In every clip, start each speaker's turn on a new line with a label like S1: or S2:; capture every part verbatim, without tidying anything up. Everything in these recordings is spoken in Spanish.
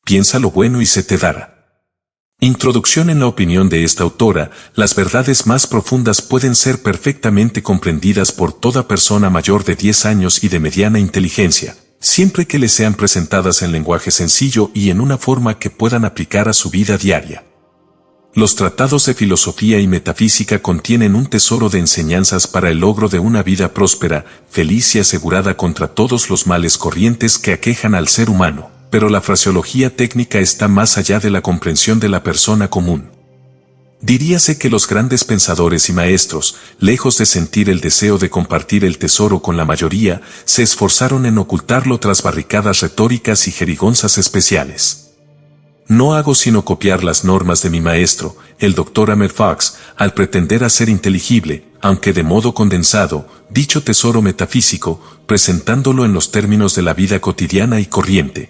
S1: piensa lo bueno y se te dará. Introducción. En la opinión de esta autora, las verdades más profundas pueden ser perfectamente comprendidas por toda persona mayor de diez años y de mediana inteligencia, siempre que les sean presentadas en lenguaje sencillo y en una forma que puedan aplicar a su vida diaria. Los tratados de filosofía y metafísica contienen un tesoro de enseñanzas para el logro de una vida próspera, feliz y asegurada contra todos los males corrientes que aquejan al ser humano, pero la fraseología técnica está más allá de la comprensión de la persona común. Diríase que los grandes pensadores y maestros, lejos de sentir el deseo de compartir el tesoro con la mayoría, se esforzaron en ocultarlo tras barricadas retóricas y jerigonzas especiales. No hago sino copiar las normas de mi maestro, el doctor Amer Fox, al pretender hacer inteligible, aunque de modo condensado, dicho tesoro metafísico, presentándolo en los términos de la vida cotidiana y corriente.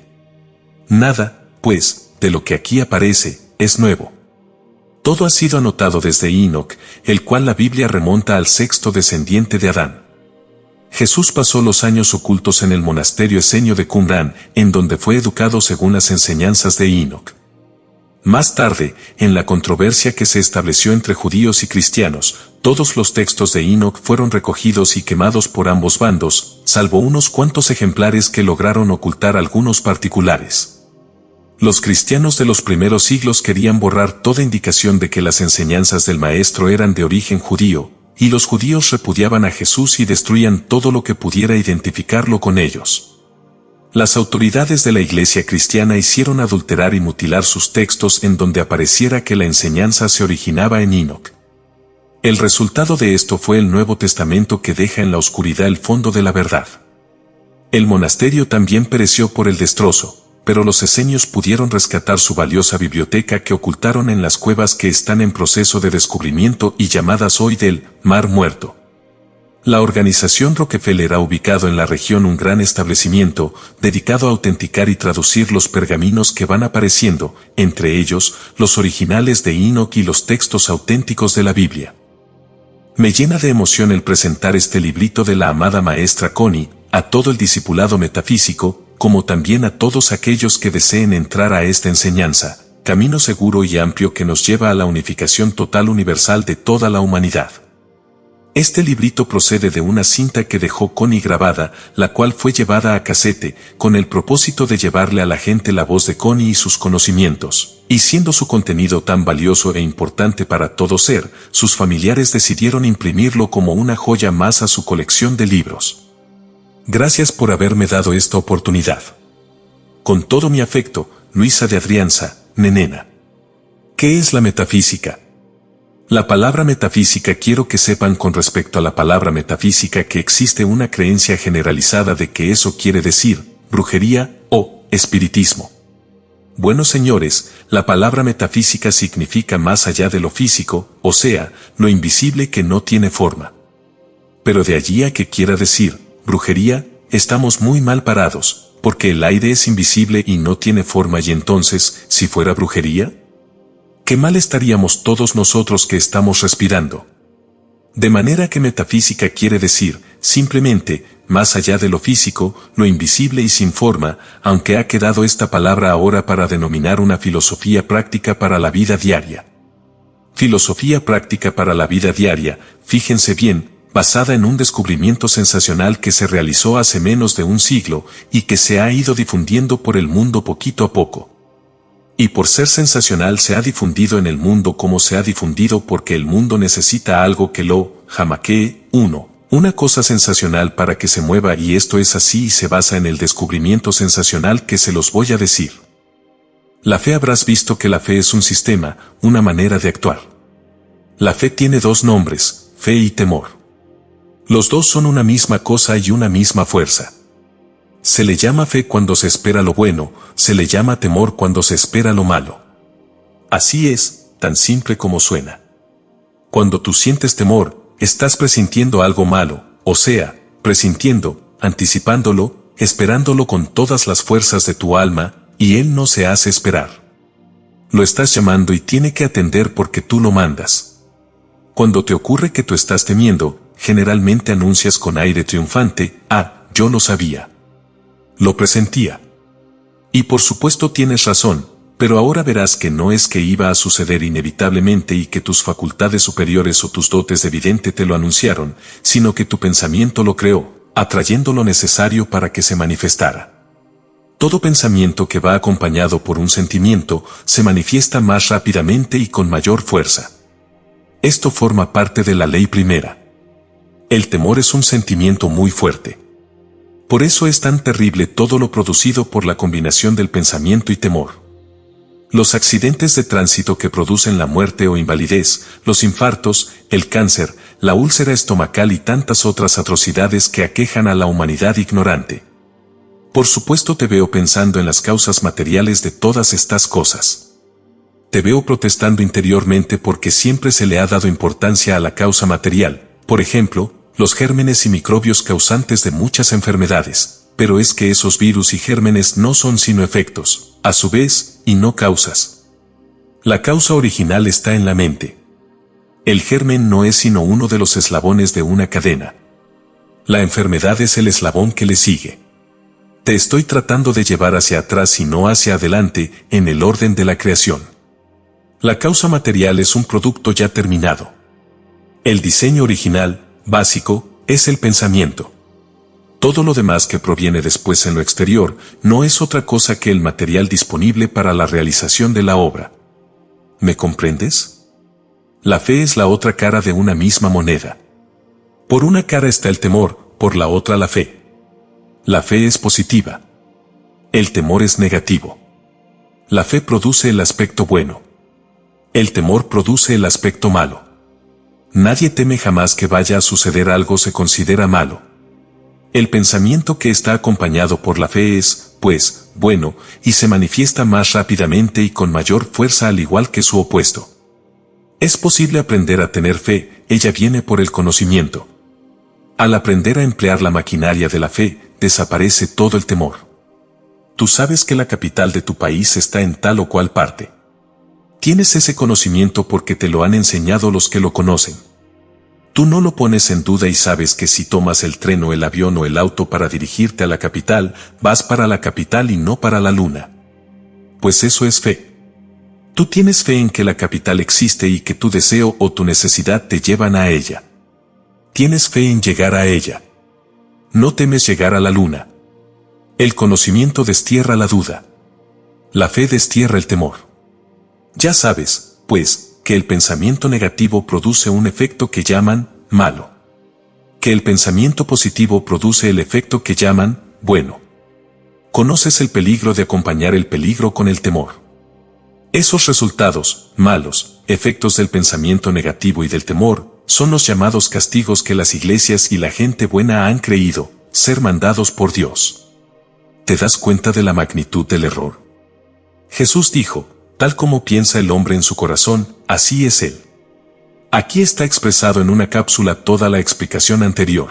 S1: Nada, pues, de lo que aquí aparece, es nuevo. Todo ha sido anotado desde Enoc, el cual la Biblia remonta al sexto descendiente de Adán. Jesús pasó los años ocultos en el monasterio esenio de Qumran, en donde fue educado según las enseñanzas de Enoc. Más tarde, en la controversia que se estableció entre judíos y cristianos, todos los textos de Enoc fueron recogidos y quemados por ambos bandos, salvo unos cuantos ejemplares que lograron ocultar algunos particulares. Los cristianos de los primeros siglos querían borrar toda indicación de que las enseñanzas del maestro eran de origen judío, y los judíos repudiaban a Jesús y destruían todo lo que pudiera identificarlo con ellos. Las autoridades de la Iglesia cristiana hicieron adulterar y mutilar sus textos en donde apareciera que la enseñanza se originaba en Enoc. El resultado de esto fue el Nuevo Testamento que deja en la oscuridad el fondo de la verdad. El monasterio también pereció por el destrozo, pero los esenios pudieron rescatar su valiosa biblioteca que ocultaron en las cuevas que están en proceso de descubrimiento y llamadas hoy del Mar Muerto. La organización Rockefeller ha ubicado en la región un gran establecimiento dedicado a autenticar y traducir los pergaminos que van apareciendo, entre ellos, los originales de Enoc y los textos auténticos de la Biblia. Me llena de emoción el presentar este librito de la amada maestra Connie a todo el discipulado metafísico, como también a todos aquellos que deseen entrar a esta enseñanza, camino seguro y amplio que nos lleva a la unificación total universal de toda la humanidad. Este librito procede de una cinta que dejó Connie grabada, la cual fue llevada a casete, con el propósito de llevarle a la gente la voz de Connie y sus conocimientos, y siendo su contenido tan valioso e importante para todo ser, sus familiares decidieron imprimirlo como una joya más a su colección de libros. Gracias por haberme dado esta oportunidad. Con todo mi afecto, Luisa de Adrianza, Nenena. ¿Qué es la metafísica? La palabra metafísica quiero que sepan con respecto a la palabra metafísica que existe una creencia generalizada de que eso quiere decir brujería o espiritismo. Bueno señores, la palabra metafísica significa más allá de lo físico, o sea, lo invisible que no tiene forma. Pero de allí a que quiera decir brujería, estamos muy mal parados, porque el aire es invisible y no tiene forma y entonces, si fuera brujería, ¿qué mal estaríamos todos nosotros que estamos respirando? De manera que metafísica quiere decir, simplemente, más allá de lo físico, lo invisible y sin forma, aunque ha quedado esta palabra ahora para denominar una filosofía práctica para la vida diaria. Filosofía práctica para la vida diaria, fíjense bien, basada en un descubrimiento sensacional que se realizó hace menos de un siglo y que se ha ido difundiendo por el mundo poquito a poco. Y por ser sensacional se ha difundido en el mundo como se ha difundido porque el mundo necesita algo que lo jamaquee, uno, una cosa sensacional para que se mueva y esto es así y se basa en el descubrimiento sensacional que se los voy a decir. La fe habrás visto que la fe es un sistema, una manera de actuar. La fe tiene dos nombres, fe y temor. Los dos son una misma cosa y una misma fuerza. Se le llama fe cuando se espera lo bueno, se le llama temor cuando se espera lo malo. Así es, tan simple como suena. Cuando tú sientes temor, estás presintiendo algo malo, o sea, presintiendo, anticipándolo, esperándolo con todas las fuerzas de tu alma, y él no se hace esperar. Lo estás llamando y tiene que atender porque tú lo mandas. Cuando te ocurre que tú estás temiendo, generalmente anuncias con aire triunfante, ah, yo lo sabía. Lo presentía. Y por supuesto tienes razón, pero ahora verás que no es que iba a suceder inevitablemente y que tus facultades superiores o tus dotes de vidente te lo anunciaron, sino que tu pensamiento lo creó, atrayendo lo necesario para que se manifestara. Todo pensamiento que va acompañado por un sentimiento se manifiesta más rápidamente y con mayor fuerza. Esto forma parte de la ley primera. El temor es un sentimiento muy fuerte. Por eso es tan terrible todo lo producido por la combinación del pensamiento y temor. Los accidentes de tránsito que producen la muerte o invalidez, los infartos, el cáncer, la úlcera estomacal y tantas otras atrocidades que aquejan a la humanidad ignorante. Por supuesto te veo pensando en las causas materiales de todas estas cosas. Te veo protestando interiormente porque siempre se le ha dado importancia a la causa material, por ejemplo, los gérmenes y microbios causantes de muchas enfermedades, pero es que esos virus y gérmenes no son sino efectos, a su vez, y no causas. La causa original está en la mente. El germen no es sino uno de los eslabones de una cadena. La enfermedad es el eslabón que le sigue. Te estoy tratando de llevar hacia atrás y no hacia adelante, en el orden de la creación. La causa material es un producto ya terminado. El diseño original, básico, es el pensamiento. Todo lo demás que proviene después en lo exterior no es otra cosa que el material disponible para la realización de la obra. ¿Me comprendes? La fe es la otra cara de una misma moneda. Por una cara está el temor, por la otra la fe. La fe es positiva. El temor es negativo. La fe produce el aspecto bueno. El temor produce el aspecto malo. Nadie teme jamás que vaya a suceder algo se considera malo. El pensamiento que está acompañado por la fe es, pues, bueno, y se manifiesta más rápidamente y con mayor fuerza al igual que su opuesto. Es posible aprender a tener fe, ella viene por el conocimiento. Al aprender a emplear la maquinaria de la fe, desaparece todo el temor. Tú sabes que la capital de tu país está en tal o cual parte. Tienes ese conocimiento porque te lo han enseñado los que lo conocen. Tú no lo pones en duda y sabes que si tomas el tren o el avión o el auto para dirigirte a la capital, vas para la capital y no para la luna. Pues eso es fe. Tú tienes fe en que la capital existe y que tu deseo o tu necesidad te llevan a ella. Tienes fe en llegar a ella. No temes llegar a la luna. El conocimiento destierra la duda. La fe destierra el temor. Ya sabes, pues, que el pensamiento negativo produce un efecto que llaman malo. Que el pensamiento positivo produce el efecto que llaman bueno. Conoces el peligro de acompañar el peligro con el temor. Esos resultados, malos, efectos del pensamiento negativo y del temor, son los llamados castigos que las iglesias y la gente buena han creído ser mandados por Dios. ¿Te das cuenta de la magnitud del error? Jesús dijo, tal como piensa el hombre en su corazón, así es él. Aquí está expresado en una cápsula toda la explicación anterior.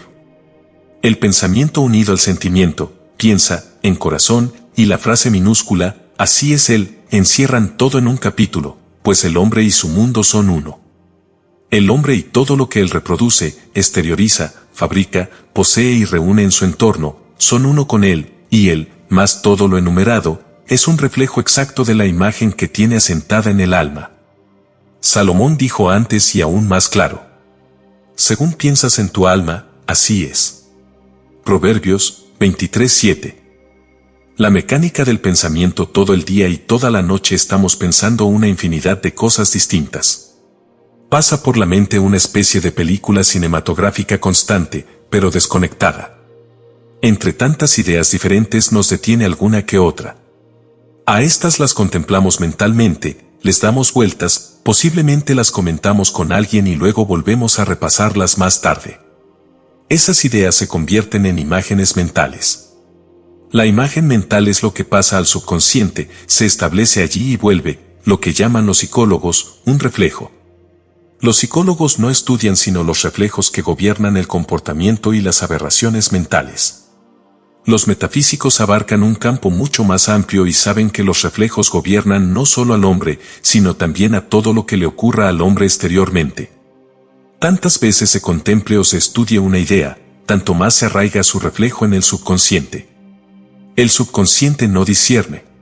S1: El pensamiento unido al sentimiento, piensa, en corazón, y la frase minúscula, así es él, encierran todo en un capítulo, pues el hombre y su mundo son uno. El hombre y todo lo que él reproduce, exterioriza, fabrica, posee y reúne en su entorno, son uno con él, y él, más todo lo enumerado, es un reflejo exacto de la imagen que tiene asentada en el alma. Salomón dijo antes y aún más claro. Según piensas en tu alma, así es. Proverbios veintitrés siete. La mecánica del pensamiento todo el día y toda la noche estamos pensando una infinidad de cosas distintas. Pasa por la mente una especie de película cinematográfica constante, pero desconectada. Entre tantas ideas diferentes nos detiene alguna que otra. A estas las contemplamos mentalmente, les damos vueltas, posiblemente las comentamos con alguien y luego volvemos a repasarlas más tarde. Esas ideas se convierten en imágenes mentales. La imagen mental es lo que pasa al subconsciente, se establece allí y vuelve, lo que llaman los psicólogos, un reflejo. Los psicólogos no estudian sino los reflejos que gobiernan el comportamiento y las aberraciones mentales. Los metafísicos abarcan un campo mucho más amplio y saben que los reflejos gobiernan no solo al hombre, sino también a todo lo que le ocurra al hombre exteriormente. Tantas veces se contemple o se estudie una idea, tanto más se arraiga su reflejo en el subconsciente. El subconsciente no discierne.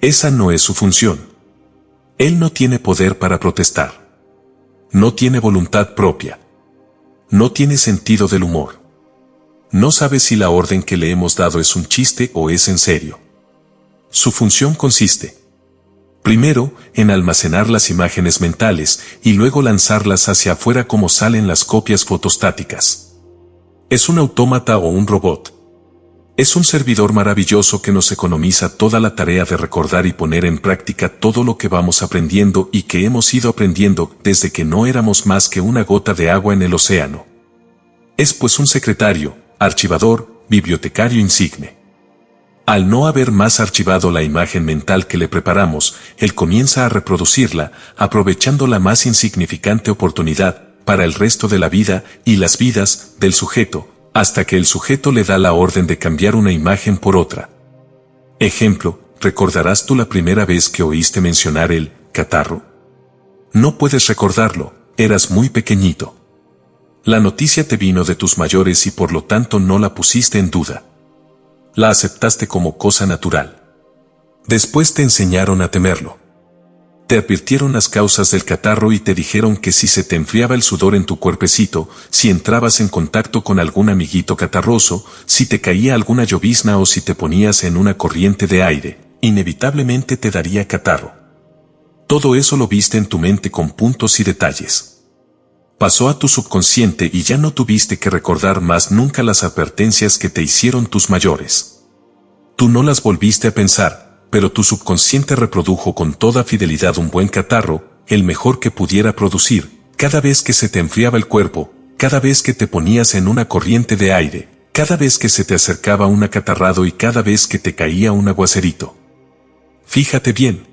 S1: Esa no es su función. Él no tiene poder para protestar. No tiene voluntad propia. No tiene sentido del humor. No sabe si la orden que le hemos dado es un chiste o es en serio. Su función consiste, primero, en almacenar las imágenes mentales y luego lanzarlas hacia afuera como salen las copias fotostáticas. Es un autómata o un robot. Es un servidor maravilloso que nos economiza toda la tarea de recordar y poner en práctica todo lo que vamos aprendiendo y que hemos ido aprendiendo desde que no éramos más que una gota de agua en el océano. Es pues un secretario, archivador, bibliotecario insigne. Al no haber más archivado la imagen mental que le preparamos, él comienza a reproducirla, aprovechando la más insignificante oportunidad para el resto de la vida y las vidas del sujeto, hasta que el sujeto le da la orden de cambiar una imagen por otra. Ejemplo, ¿recordarás tú la primera vez que oíste mencionar el catarro? No puedes recordarlo, eras muy pequeñito. La noticia te vino de tus mayores y por lo tanto no la pusiste en duda. La aceptaste como cosa natural. Después te enseñaron a temerlo. Te advirtieron las causas del catarro y te dijeron que si se te enfriaba el sudor en tu cuerpecito, si entrabas en contacto con algún amiguito catarroso, si te caía alguna llovizna o si te ponías en una corriente de aire, inevitablemente te daría catarro. Todo eso lo viste en tu mente con puntos y detalles. Pasó a tu subconsciente y ya no tuviste que recordar más nunca las advertencias que te hicieron tus mayores. Tú no las volviste a pensar, pero tu subconsciente reprodujo con toda fidelidad un buen catarro, el mejor que pudiera producir, cada vez que se te enfriaba el cuerpo, cada vez que te ponías en una corriente de aire, cada vez que se te acercaba un acatarrado y cada vez que te caía un aguacerito. Fíjate bien.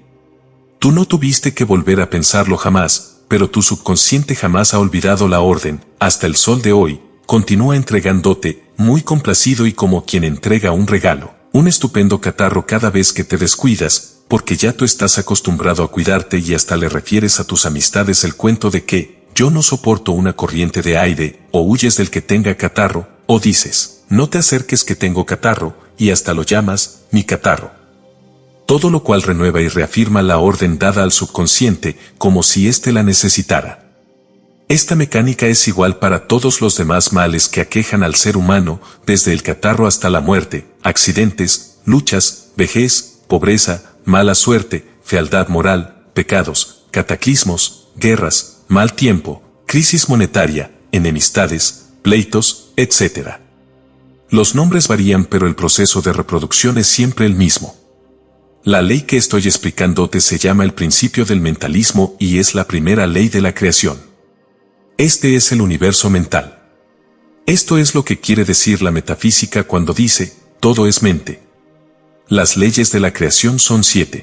S1: Tú no tuviste que volver a pensarlo jamás, pero tu subconsciente jamás ha olvidado la orden, hasta el sol de hoy, continúa entregándote, muy complacido y como quien entrega un regalo, un estupendo catarro cada vez que te descuidas, porque ya tú estás acostumbrado a cuidarte y hasta le refieres a tus amistades el cuento de que, yo no soporto una corriente de aire, o huyes del que tenga catarro, o dices, no te acerques que tengo catarro, y hasta lo llamas, mi catarro. Todo lo cual renueva y reafirma la orden dada al subconsciente, como si éste la necesitara. Esta mecánica es igual para todos los demás males que aquejan al ser humano, desde el catarro hasta la muerte, accidentes, luchas, vejez, pobreza, mala suerte, fealdad moral, pecados, cataclismos, guerras, mal tiempo, crisis monetaria, enemistades, pleitos, etcétera. Los nombres varían pero el proceso de reproducción es siempre el mismo. La ley que estoy explicándote se llama el principio del mentalismo y es la primera ley de la creación. Este es el universo mental. Esto es lo que quiere decir la metafísica cuando dice, todo es mente. Las leyes de la creación son siete.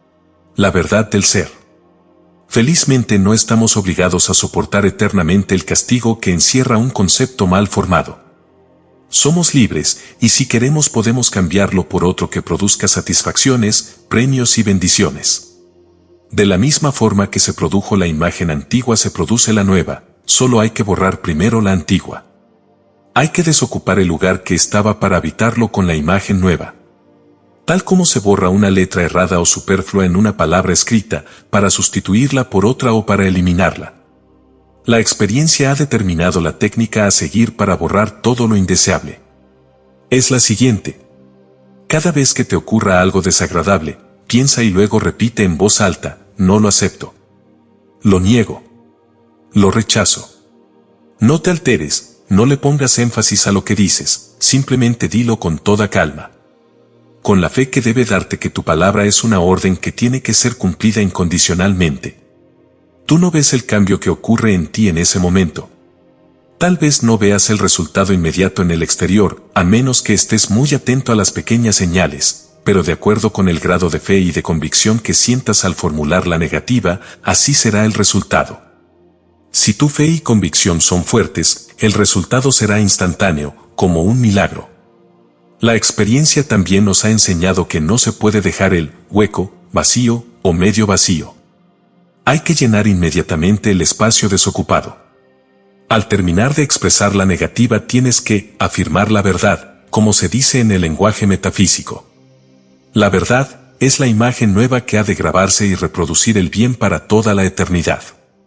S1: La verdad del ser. Felizmente no estamos obligados a soportar eternamente el castigo que encierra un concepto mal formado. Somos libres, y si queremos podemos cambiarlo por otro que produzca satisfacciones, premios y bendiciones. De la misma forma que se produjo la imagen antigua se produce la nueva, solo hay que borrar primero la antigua. Hay que desocupar el lugar que estaba para habitarlo con la imagen nueva. Tal como se borra una letra errada o superflua en una palabra escrita, para sustituirla por otra o para eliminarla. La experiencia ha determinado la técnica a seguir para borrar todo lo indeseable. Es la siguiente. Cada vez que te ocurra algo desagradable, piensa y luego repite en voz alta, no lo acepto. Lo niego. Lo rechazo. No te alteres, no le pongas énfasis a lo que dices, simplemente dilo con toda calma. Con la fe que debe darte que tu palabra es una orden que tiene que ser cumplida incondicionalmente. Tú no ves el cambio que ocurre en ti en ese momento. Tal vez no veas el resultado inmediato en el exterior, a menos que estés muy atento a las pequeñas señales, pero de acuerdo con el grado de fe y de convicción que sientas al formular la negativa, así será el resultado. Si tu fe y convicción son fuertes, el resultado será instantáneo, como un milagro. La experiencia también nos ha enseñado que no se puede dejar el hueco, vacío o medio vacío. Hay que llenar inmediatamente el espacio desocupado. Al terminar de expresar la negativa tienes que afirmar la verdad, como se dice en el lenguaje metafísico. La verdad, es la imagen nueva que ha de grabarse y reproducir el bien para toda la eternidad.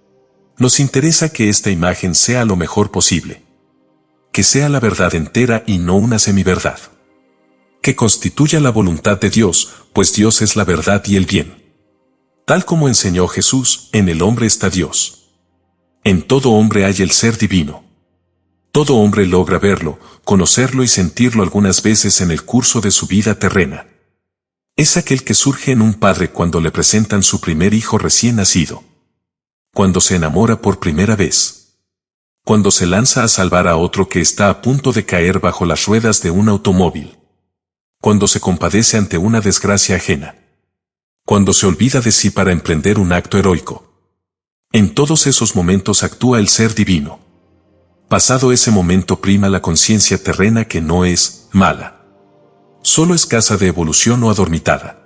S1: Nos interesa que esta imagen sea lo mejor posible. Que sea la verdad entera y no una semiverdad. Que constituya la voluntad de Dios, pues Dios es la verdad y el bien. Tal como enseñó Jesús, en el hombre está Dios. En todo hombre hay el ser divino. Todo hombre logra verlo, conocerlo y sentirlo algunas veces en el curso de su vida terrena. Es aquel que surge en un padre cuando le presentan su primer hijo recién nacido. Cuando se enamora por primera vez. Cuando se lanza a salvar a otro que está a punto de caer bajo las ruedas de un automóvil. Cuando se compadece ante una desgracia ajena. Cuando se olvida de sí para emprender un acto heroico. En todos esos momentos actúa el ser divino. Pasado ese momento prima la conciencia terrena que no es mala. Solo escasa de evolución o adormitada.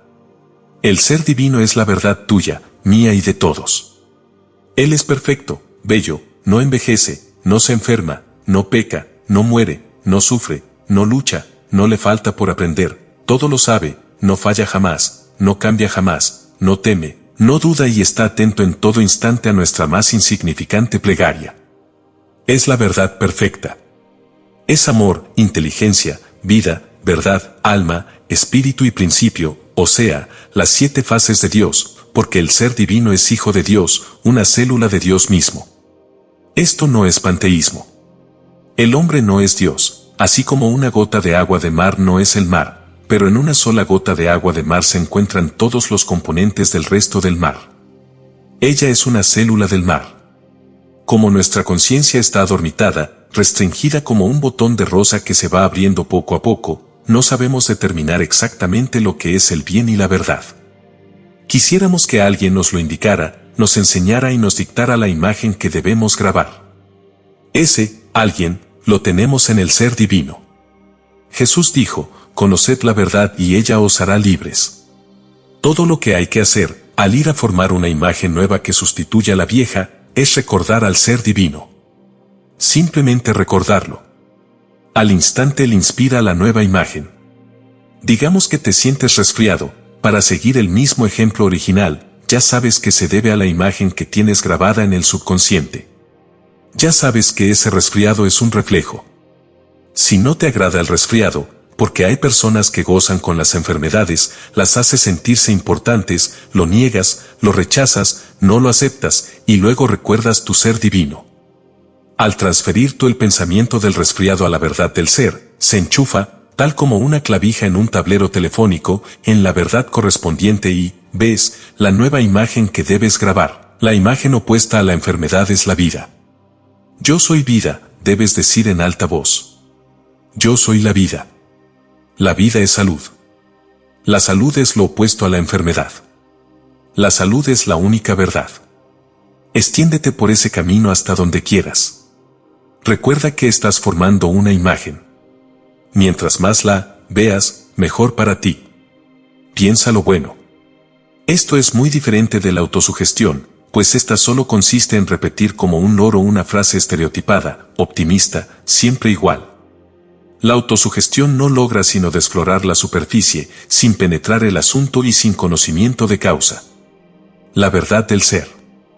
S1: El ser divino es la verdad tuya, mía y de todos. Él es perfecto, bello, no envejece, no se enferma, no peca, no muere, no sufre, no lucha, no le falta por aprender, todo lo sabe, no falla jamás. No cambia jamás, no teme, no duda y está atento en todo instante a nuestra más insignificante plegaria. Es la verdad perfecta. Es amor, inteligencia, vida, verdad, alma, espíritu y principio, o sea, las siete fases de Dios, porque el ser divino es hijo de Dios, una célula de Dios mismo. Esto no es panteísmo. El hombre no es Dios, así como una gota de agua de mar no es el mar. Pero en una sola gota de agua de mar se encuentran todos los componentes del resto del mar. Ella es una célula del mar. Como nuestra conciencia está adormitada, restringida como un botón de rosa que se va abriendo poco a poco, no sabemos determinar exactamente lo que es el bien y la verdad. Quisiéramos que alguien nos lo indicara, nos enseñara y nos dictara la imagen que debemos grabar. Ese, alguien, lo tenemos en el ser divino. Jesús dijo, conoced la verdad y ella os hará libres. Todo lo que hay que hacer, al ir a formar una imagen nueva que sustituya a la vieja, es recordar al ser divino. Simplemente recordarlo. Al instante le inspira la nueva imagen. Digamos que te sientes resfriado, para seguir el mismo ejemplo original, ya sabes que se debe a la imagen que tienes grabada en el subconsciente. Ya sabes que ese resfriado es un reflejo. Si no te agrada el resfriado, porque hay personas que gozan con las enfermedades, las hace sentirse importantes, lo niegas, lo rechazas, no lo aceptas, y luego recuerdas tu ser divino. Al transferir tú el pensamiento del resfriado a la verdad del ser, se enchufa, tal como una clavija en un tablero telefónico, en la verdad correspondiente y, ves, la nueva imagen que debes grabar. La imagen opuesta a la enfermedad es la vida. Yo soy vida, debes decir en alta voz. Yo soy la vida. La vida es salud. La salud es lo opuesto a la enfermedad. La salud es la única verdad. Extiéndete por ese camino hasta donde quieras. Recuerda que estás formando una imagen. Mientras más la veas, mejor para ti. Piensa lo bueno. Esto es muy diferente de la autosugestión, pues esta solo consiste en repetir como un loro una frase estereotipada, optimista, siempre igual. La autosugestión no logra sino desflorar la superficie, sin penetrar el asunto y sin conocimiento de causa. La verdad del ser.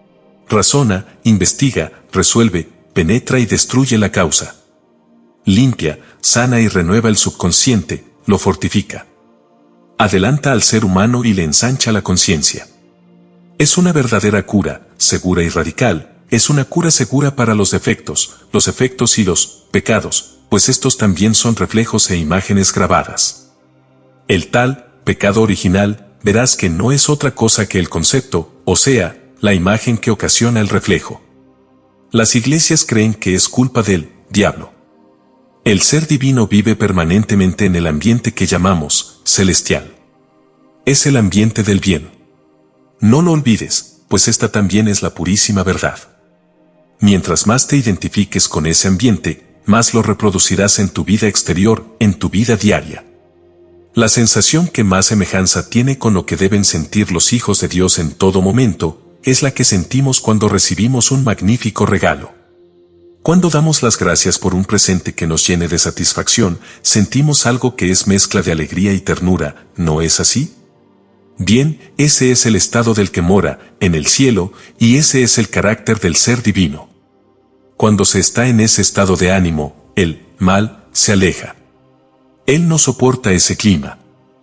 S1: Razona, investiga, resuelve, penetra y destruye la causa. Limpia, sana y renueva el subconsciente, lo fortifica. Adelanta al ser humano y le ensancha la conciencia. Es una verdadera cura, segura y radical, es una cura segura para los defectos, los efectos y los pecados, pues estos también son reflejos e imágenes grabadas. El tal pecado original, verás que no es otra cosa que el concepto, o sea, la imagen que ocasiona el reflejo. Las iglesias creen que es culpa del diablo. El ser divino vive permanentemente en el ambiente que llamamos celestial. Es el ambiente del bien. No lo olvides, pues esta también es la purísima verdad. Mientras más te identifiques con ese ambiente, más lo reproducirás en tu vida exterior, en tu vida diaria. La sensación que más semejanza tiene con lo que deben sentir los hijos de Dios en todo momento, es la que sentimos cuando recibimos un magnífico regalo. Cuando damos las gracias por un presente que nos llene de satisfacción, sentimos algo que es mezcla de alegría y ternura, ¿no es así? Bien, ese es el estado del que mora, en el cielo, y ese es el carácter del ser divino. Cuando se está en ese estado de ánimo, el mal se aleja. Él no soporta ese clima.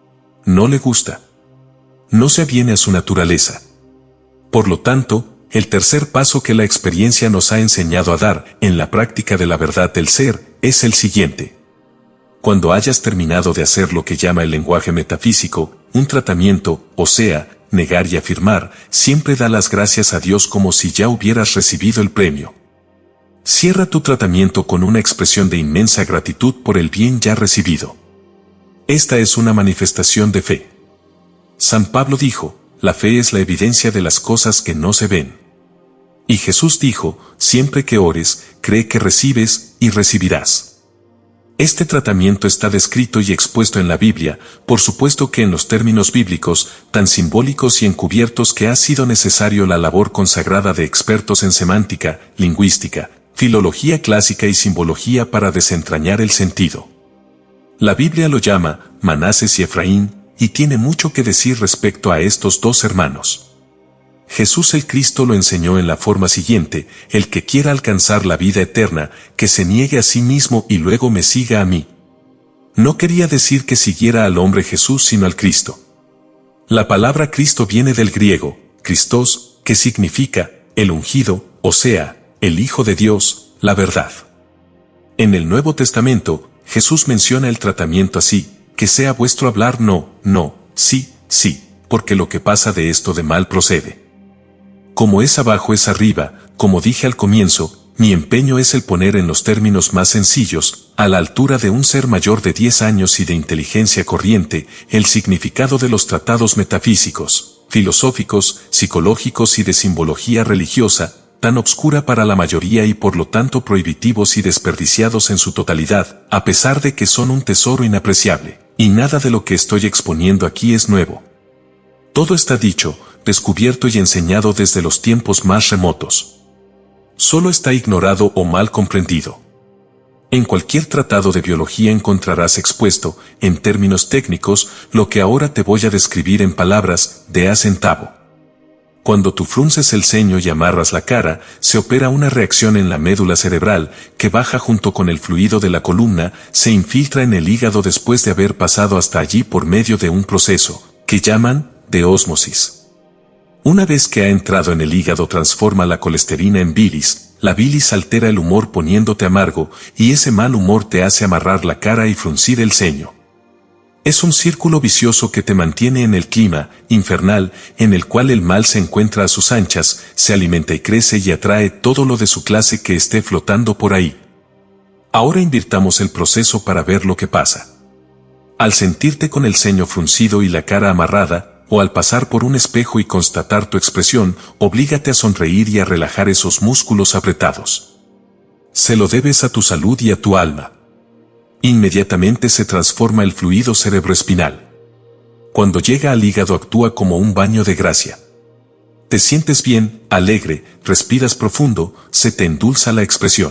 S1: No le gusta. No se aviene a su naturaleza. Por lo tanto, el tercer paso que la experiencia nos ha enseñado a dar, en la práctica de la verdad del ser, es el siguiente. Cuando hayas terminado de hacer lo que llama el lenguaje metafísico, un tratamiento, o sea, negar y afirmar, siempre da las gracias a Dios como si ya hubieras recibido el premio. Cierra tu tratamiento con una expresión de inmensa gratitud por el bien ya recibido. Esta es una manifestación de fe. San Pablo dijo, la fe es la evidencia de las cosas que no se ven. Y Jesús dijo, siempre que ores, cree que recibes y recibirás. Este tratamiento está descrito y expuesto en la Biblia, por supuesto que en los términos bíblicos, tan simbólicos y encubiertos que ha sido necesario la labor consagrada de expertos en semántica, lingüística, filología clásica y simbología para desentrañar el sentido. La Biblia lo llama Manases y Efraín, y tiene mucho que decir respecto a estos dos hermanos. Jesús el Cristo lo enseñó en la forma siguiente, el que quiera alcanzar la vida eterna, que se niegue a sí mismo y luego me siga a mí. No quería decir que siguiera al hombre Jesús sino al Cristo. La palabra Cristo viene del griego, Christos, que significa, el ungido, o sea, el Hijo de Dios, la verdad. En el Nuevo Testamento, Jesús menciona el tratamiento así, que sea vuestro hablar no, no, sí, sí, porque lo que pasa de esto de mal procede. Como es abajo es arriba, como dije al comienzo, mi empeño es el poner en los términos más sencillos, a la altura de un ser mayor de diez años y de inteligencia corriente, el significado de los tratados metafísicos, filosóficos, psicológicos y de simbología religiosa, tan obscura para la mayoría y por lo tanto prohibitivos y desperdiciados en su totalidad, a pesar de que son un tesoro inapreciable, y nada de lo que estoy exponiendo aquí es nuevo. Todo está dicho, descubierto y enseñado desde los tiempos más remotos. Solo está ignorado o mal comprendido. En cualquier tratado de biología encontrarás expuesto, en términos técnicos, lo que ahora te voy a describir en palabras de a centavo. Cuando tú frunces el ceño y amarras la cara, se opera una reacción en la médula cerebral, que baja junto con el fluido de la columna, se infiltra en el hígado después de haber pasado hasta allí por medio de un proceso, que llaman, de ósmosis. Una vez que ha entrado en el hígado transforma la colesterina en bilis, la bilis altera el humor poniéndote amargo, y ese mal humor te hace amarrar la cara y fruncir el ceño. Es un círculo vicioso que te mantiene en el clima infernal, en el cual el mal se encuentra a sus anchas, se alimenta y crece y atrae todo lo de su clase que esté flotando por ahí. Ahora invirtamos el proceso para ver lo que pasa. Al sentirte con el ceño fruncido y la cara amarrada, o al pasar por un espejo y constatar tu expresión, oblígate a sonreír y a relajar esos músculos apretados. Se lo debes a tu salud y a tu alma. Inmediatamente se transforma el fluido cerebroespinal. Cuando llega al hígado actúa como un baño de gracia. Te sientes bien, alegre, respiras profundo, se te endulza la expresión.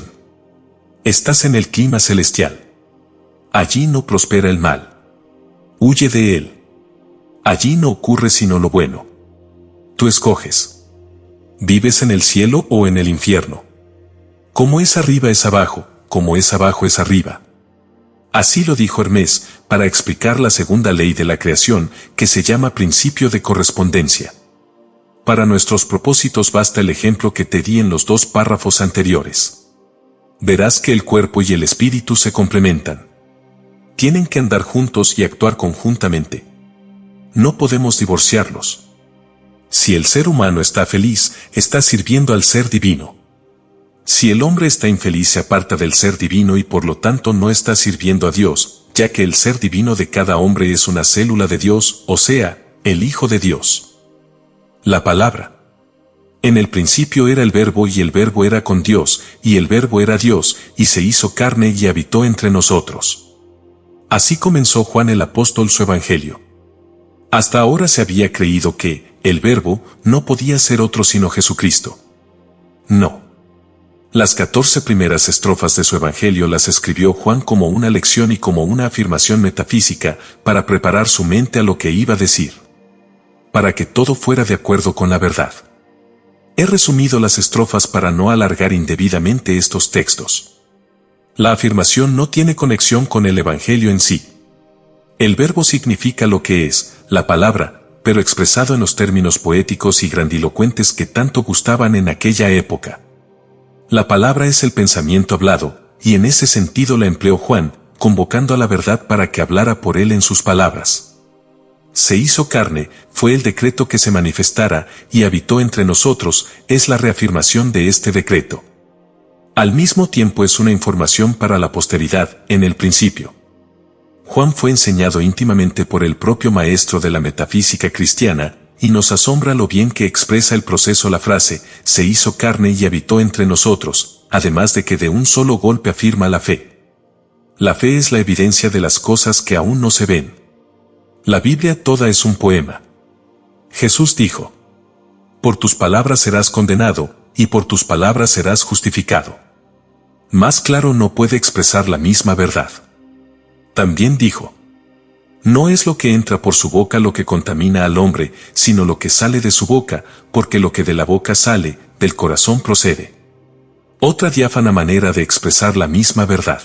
S1: Estás en el clima celestial. Allí no prospera el mal. Huye de él. Allí no ocurre sino lo bueno. Tú escoges. ¿Vives en el cielo o en el infierno? Como es arriba es abajo, como es abajo es arriba. Así lo dijo Hermés, para explicar la segunda ley de la creación, que se llama principio de correspondencia. Para nuestros propósitos basta el ejemplo que te di en los dos párrafos anteriores. Verás que el cuerpo y el espíritu se complementan. Tienen que andar juntos y actuar conjuntamente. No podemos divorciarlos. Si el ser humano está feliz, está sirviendo al ser divino. Si el hombre está infeliz, se aparta del ser divino y por lo tanto no está sirviendo a Dios, ya que el ser divino de cada hombre es una célula de Dios, o sea, el Hijo de Dios. La palabra. En el principio era el Verbo y el Verbo era con Dios, y el Verbo era Dios, y se hizo carne y habitó entre nosotros. Así comenzó Juan el apóstol su evangelio. Hasta ahora se había creído que el Verbo no podía ser otro sino Jesucristo. No. Las catorce primeras estrofas de su evangelio las escribió Juan como una lección y como una afirmación metafísica para preparar su mente a lo que iba a decir. para que todo fuera de acuerdo con la verdad. He resumido las estrofas para no alargar indebidamente estos textos. La afirmación no tiene conexión con el Evangelio en sí. El verbo significa lo que es, la palabra, pero expresado en los términos poéticos y grandilocuentes que tanto gustaban en aquella época. La palabra es el pensamiento hablado, y en ese sentido la empleó Juan, convocando a la verdad para que hablara por él en sus palabras. Se hizo carne, fue el decreto que se manifestara, y habitó entre nosotros, es la reafirmación de este decreto. Al mismo tiempo es una información para la posteridad, en el principio. Juan fue enseñado íntimamente por el propio maestro de la metafísica cristiana, y nos asombra lo bien que expresa el proceso la frase, se hizo carne y habitó entre nosotros, además de que de un solo golpe afirma la fe. La fe es la evidencia de las cosas que aún no se ven. La Biblia toda es un poema. Jesús dijo: por tus palabras serás condenado, y por tus palabras serás justificado. Más claro no puede expresar la misma verdad. También dijo: no es lo que entra por su boca lo que contamina al hombre, sino lo que sale de su boca, porque lo que de la boca sale, del corazón procede. Otra diáfana manera de expresar la misma verdad.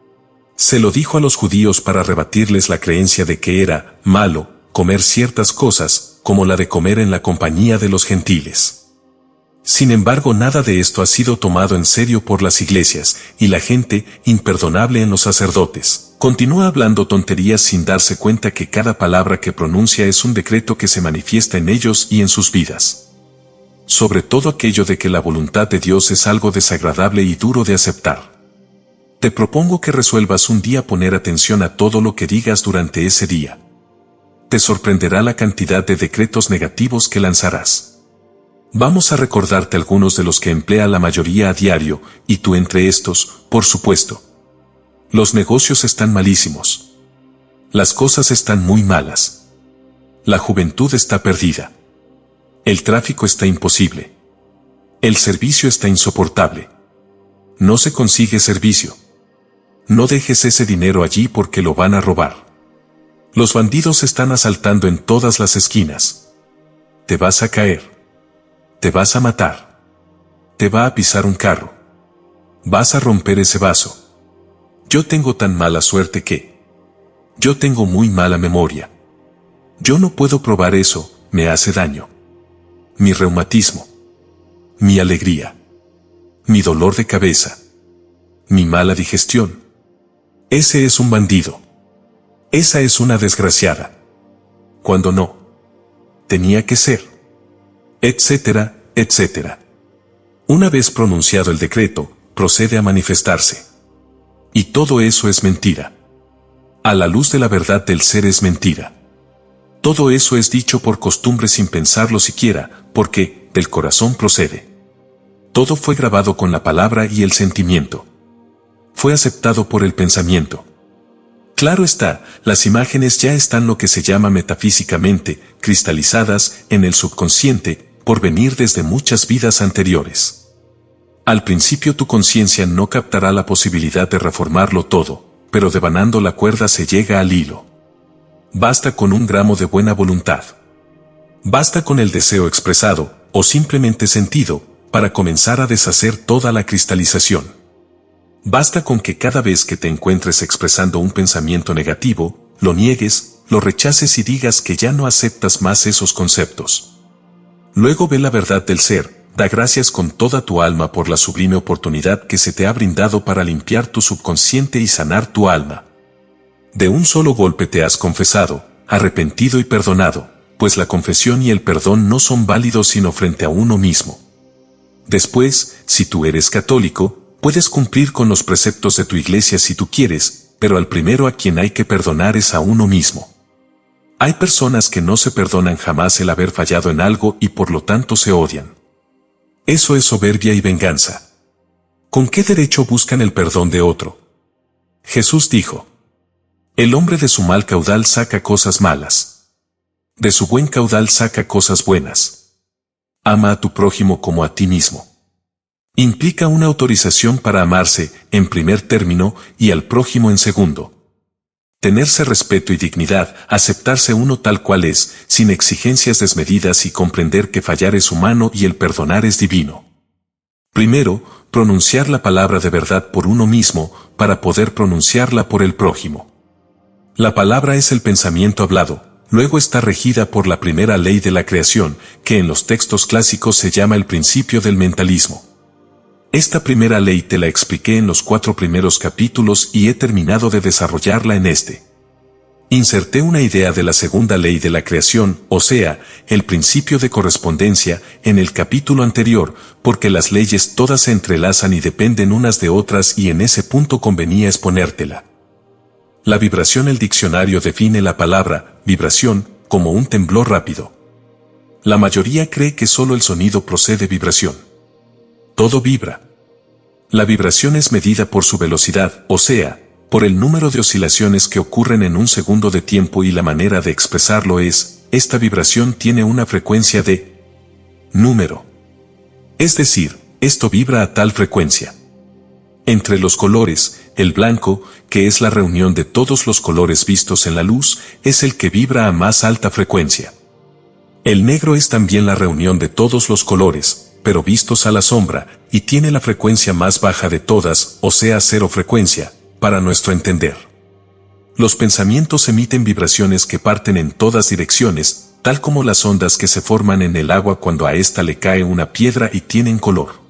S1: Se lo dijo a los judíos para rebatirles la creencia de que era malo comer ciertas cosas, como la de comer en la compañía de los gentiles. Sin embargo, nada de esto ha sido tomado en serio por las iglesias, y la gente, imperdonable en los sacerdotes, continúa hablando tonterías sin darse cuenta que cada palabra que pronuncia es un decreto que se manifiesta en ellos y en sus vidas. Sobre todo aquello de que la voluntad de Dios es algo desagradable y duro de aceptar. Te propongo que resuelvas un día poner atención a todo lo que digas durante ese día. Te sorprenderá la cantidad de decretos negativos que lanzarás. Vamos a recordarte algunos de los que emplea la mayoría a diario, y tú entre estos, por supuesto. Los negocios están malísimos. Las cosas están muy malas. La juventud está perdida. El tráfico está imposible. El servicio está insoportable. No se consigue servicio. No dejes ese dinero allí porque lo van a robar. Los bandidos están asaltando en todas las esquinas. Te vas a caer. Te vas a matar. Te va a pisar un carro. Vas a romper ese vaso. Yo tengo tan mala suerte que... Yo tengo muy mala memoria. Yo no puedo probar eso, me hace daño. Mi reumatismo. Mi alegría. Mi dolor de cabeza. Mi mala digestión. Ese es un bandido. Esa es una desgraciada. Cuando no. Tenía que ser. Etcétera, etcétera. Una vez pronunciado el decreto, procede a manifestarse. Y todo eso es mentira. A la luz de la verdad del ser es mentira. Todo eso es dicho por costumbre sin pensarlo siquiera, porque del corazón procede. Todo fue grabado con la palabra y el sentimiento. Fue aceptado por el pensamiento. Claro está, las imágenes ya están lo que se llama metafísicamente, cristalizadas en el subconsciente, por venir desde muchas vidas anteriores. Al principio tu conciencia no captará la posibilidad de reformarlo todo, pero devanando la cuerda se llega al hilo. Basta con un gramo de buena voluntad. Basta con el deseo expresado, o simplemente sentido, para comenzar a deshacer toda la cristalización. Basta con que cada vez que te encuentres expresando un pensamiento negativo, lo niegues, lo rechaces y digas que ya no aceptas más esos conceptos. Luego ve la verdad del ser, da gracias con toda tu alma por la sublime oportunidad que se te ha brindado para limpiar tu subconsciente y sanar tu alma. De un solo golpe te has confesado, arrepentido y perdonado, pues la confesión y el perdón no son válidos sino frente a uno mismo. Después, si tú eres católico, puedes cumplir con los preceptos de tu iglesia si tú quieres, pero al primero a quien hay que perdonar es a uno mismo. Hay personas que no se perdonan jamás el haber fallado en algo y por lo tanto se odian. Eso es soberbia y venganza. ¿Con qué derecho buscan el perdón de otro? Jesús dijo: el hombre de su mal caudal saca cosas malas. De su buen caudal saca cosas buenas. Ama a tu prójimo como a ti mismo. Implica una autorización para amarse, en primer término, y al prójimo en segundo. Tenerse respeto y dignidad, aceptarse uno tal cual es, sin exigencias desmedidas y comprender que fallar es humano y el perdonar es divino. Primero, pronunciar la palabra de verdad por uno mismo, para poder pronunciarla por el prójimo. La palabra es el pensamiento hablado, luego está regida por la primera ley de la creación, que en los textos clásicos se llama el principio del mentalismo. Esta primera ley te la expliqué en los cuatro primeros capítulos y he terminado de desarrollarla en este. Inserté una idea de la segunda ley de la creación, o sea, el principio de correspondencia, en el capítulo anterior, porque las leyes todas se entrelazan y dependen unas de otras y en ese punto convenía exponértela. La vibración. El diccionario define la palabra vibración como un temblor rápido. La mayoría cree que solo el sonido procede vibración. Todo vibra. La vibración es medida por su velocidad, o sea, por el número de oscilaciones que ocurren en un segundo de tiempo y la manera de expresarlo es, esta vibración tiene una frecuencia de número. Es decir, esto vibra a tal frecuencia. Entre los colores, el blanco, que es la reunión de todos los colores vistos en la luz, es el que vibra a más alta frecuencia. El negro es también la reunión de todos los colores, pero vistos a la sombra, y tiene la frecuencia más baja de todas, o sea cero frecuencia, para nuestro entender. Los pensamientos emiten vibraciones que parten en todas direcciones, tal como las ondas que se forman en el agua cuando a ésta le cae una piedra y tienen color.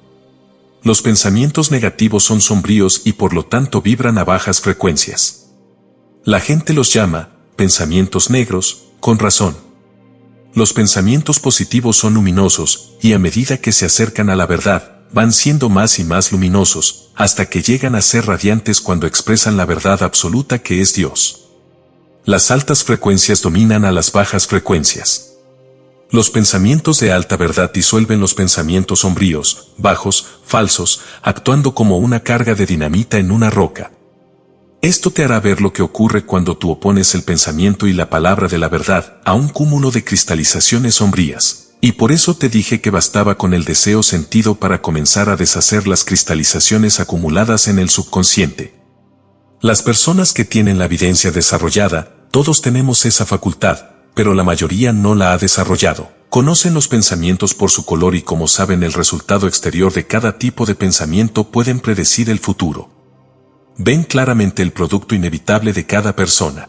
S1: Los pensamientos negativos son sombríos y por lo tanto vibran a bajas frecuencias. La gente los llama pensamientos negros, con razón. Los pensamientos positivos son luminosos, y a medida que se acercan a la verdad, van siendo más y más luminosos, hasta que llegan a ser radiantes cuando expresan la verdad absoluta que es Dios. Las altas frecuencias dominan a las bajas frecuencias. Los pensamientos de alta verdad disuelven los pensamientos sombríos, bajos, falsos, actuando como una carga de dinamita en una roca. Esto te hará ver lo que ocurre cuando tú opones el pensamiento y la palabra de la verdad a un cúmulo de cristalizaciones sombrías, y por eso te dije que bastaba con el deseo sentido para comenzar a deshacer las cristalizaciones acumuladas en el subconsciente. Las personas que tienen la evidencia desarrollada, todos tenemos esa facultad, pero la mayoría no la ha desarrollado. Conocen los pensamientos por su color y como saben el resultado exterior de cada tipo de pensamiento pueden predecir el futuro. Ven claramente el producto inevitable de cada persona.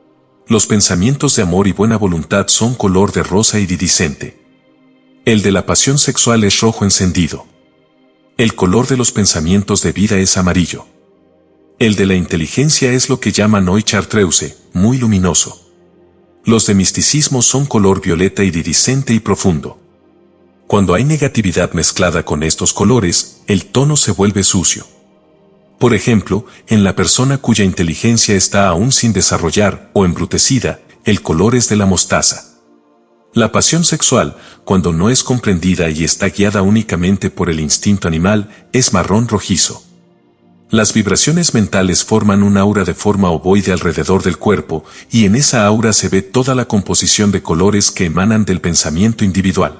S1: Los pensamientos de amor y buena voluntad son color de rosa iridiscente. El de la pasión sexual es rojo encendido. El color de los pensamientos de vida es amarillo. El de la inteligencia es lo que llaman hoy chartreuse, muy luminoso. Los de misticismo son color violeta iridiscente y profundo. Cuando hay negatividad mezclada con estos colores, el tono se vuelve sucio. Por ejemplo, en la persona cuya inteligencia está aún sin desarrollar o embrutecida, el color es de la mostaza. La pasión sexual, cuando no es comprendida y está guiada únicamente por el instinto animal, es marrón rojizo. Las vibraciones mentales forman un aura de forma ovoide alrededor del cuerpo, y en esa aura se ve toda la composición de colores que emanan del pensamiento individual.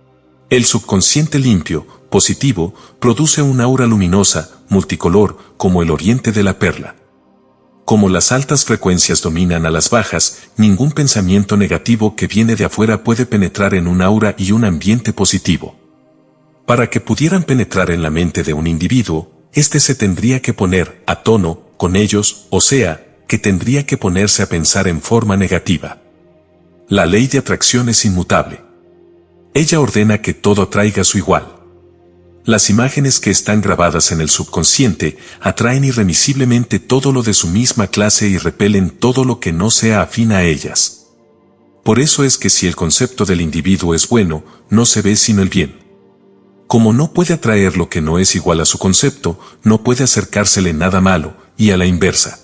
S1: El subconsciente limpio, positivo, produce una aura luminosa, multicolor, como el oriente de la perla. Como las altas frecuencias dominan a las bajas, ningún pensamiento negativo que viene de afuera puede penetrar en un aura y un ambiente positivo. Para que pudieran penetrar en la mente de un individuo, éste se tendría que poner a tono con ellos, o sea, que tendría que ponerse a pensar en forma negativa. La ley de atracción es inmutable. Ella ordena que todo atraiga su igual. Las imágenes que están grabadas en el subconsciente atraen irremisiblemente todo lo de su misma clase y repelen todo lo que no sea afín a ellas. Por eso es que si el concepto del individuo es bueno, no se ve sino el bien. Como no puede atraer lo que no es igual a su concepto, no puede acercársele nada malo, y a la inversa.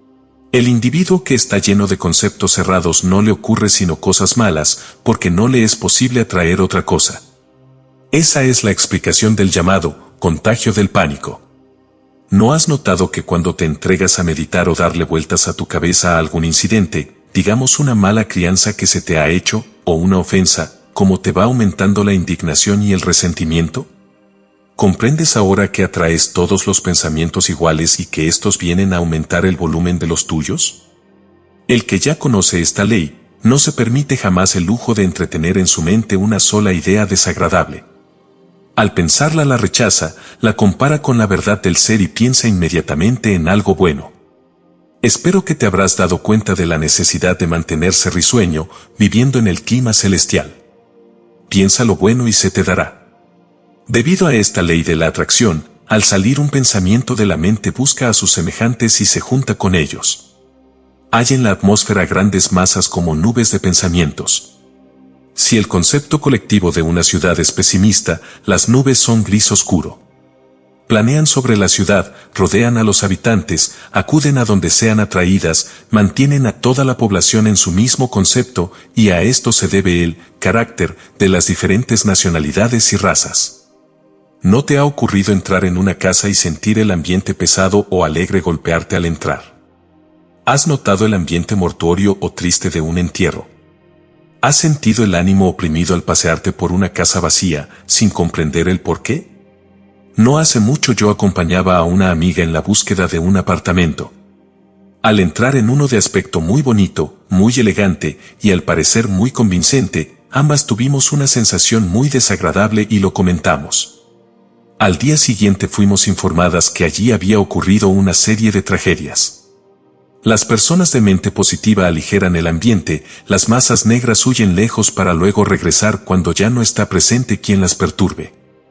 S1: El individuo que está lleno de conceptos cerrados no le ocurre sino cosas malas, porque no le es posible atraer otra cosa. Esa es la explicación del llamado contagio del pánico. ¿No has notado que cuando te entregas a meditar o darle vueltas a tu cabeza a algún incidente, digamos una mala crianza que se te ha hecho, o una ofensa, cómo te va aumentando la indignación y el resentimiento? ¿Comprendes ahora que atraes todos los pensamientos iguales y que estos vienen a aumentar el volumen de los tuyos? El que ya conoce esta ley, no se permite jamás el lujo de entretener en su mente una sola idea desagradable. Al pensarla la rechaza, la compara con la verdad del ser y piensa inmediatamente en algo bueno. Espero que te habrás dado cuenta de la necesidad de mantenerse risueño, viviendo en el clima celestial. Piensa lo bueno y se te dará. Debido a esta ley de la atracción, al salir un pensamiento de la mente busca a sus semejantes y se junta con ellos. Hay en la atmósfera grandes masas como nubes de pensamientos. Si el concepto colectivo de una ciudad es pesimista, las nubes son gris oscuro. Planean sobre la ciudad, rodean a los habitantes, acuden a donde sean atraídas, mantienen a toda la población en su mismo concepto, y a esto se debe el carácter de las diferentes nacionalidades y razas. ¿No te ha ocurrido entrar en una casa y sentir el ambiente pesado o alegre golpearte al entrar? ¿Has notado el ambiente mortuorio o triste de un entierro? ¿Has sentido el ánimo oprimido al pasearte por una casa vacía, sin comprender el por qué? No hace mucho yo acompañaba a una amiga en la búsqueda de un apartamento. Al entrar en uno de aspecto muy bonito, muy elegante, y al parecer muy convincente, ambas tuvimos una sensación muy desagradable y lo comentamos. Al día siguiente fuimos informadas que allí había ocurrido una serie de tragedias. Las personas de mente positiva aligeran el ambiente, las masas negras huyen lejos para luego regresar cuando ya no está presente quien las perturbe.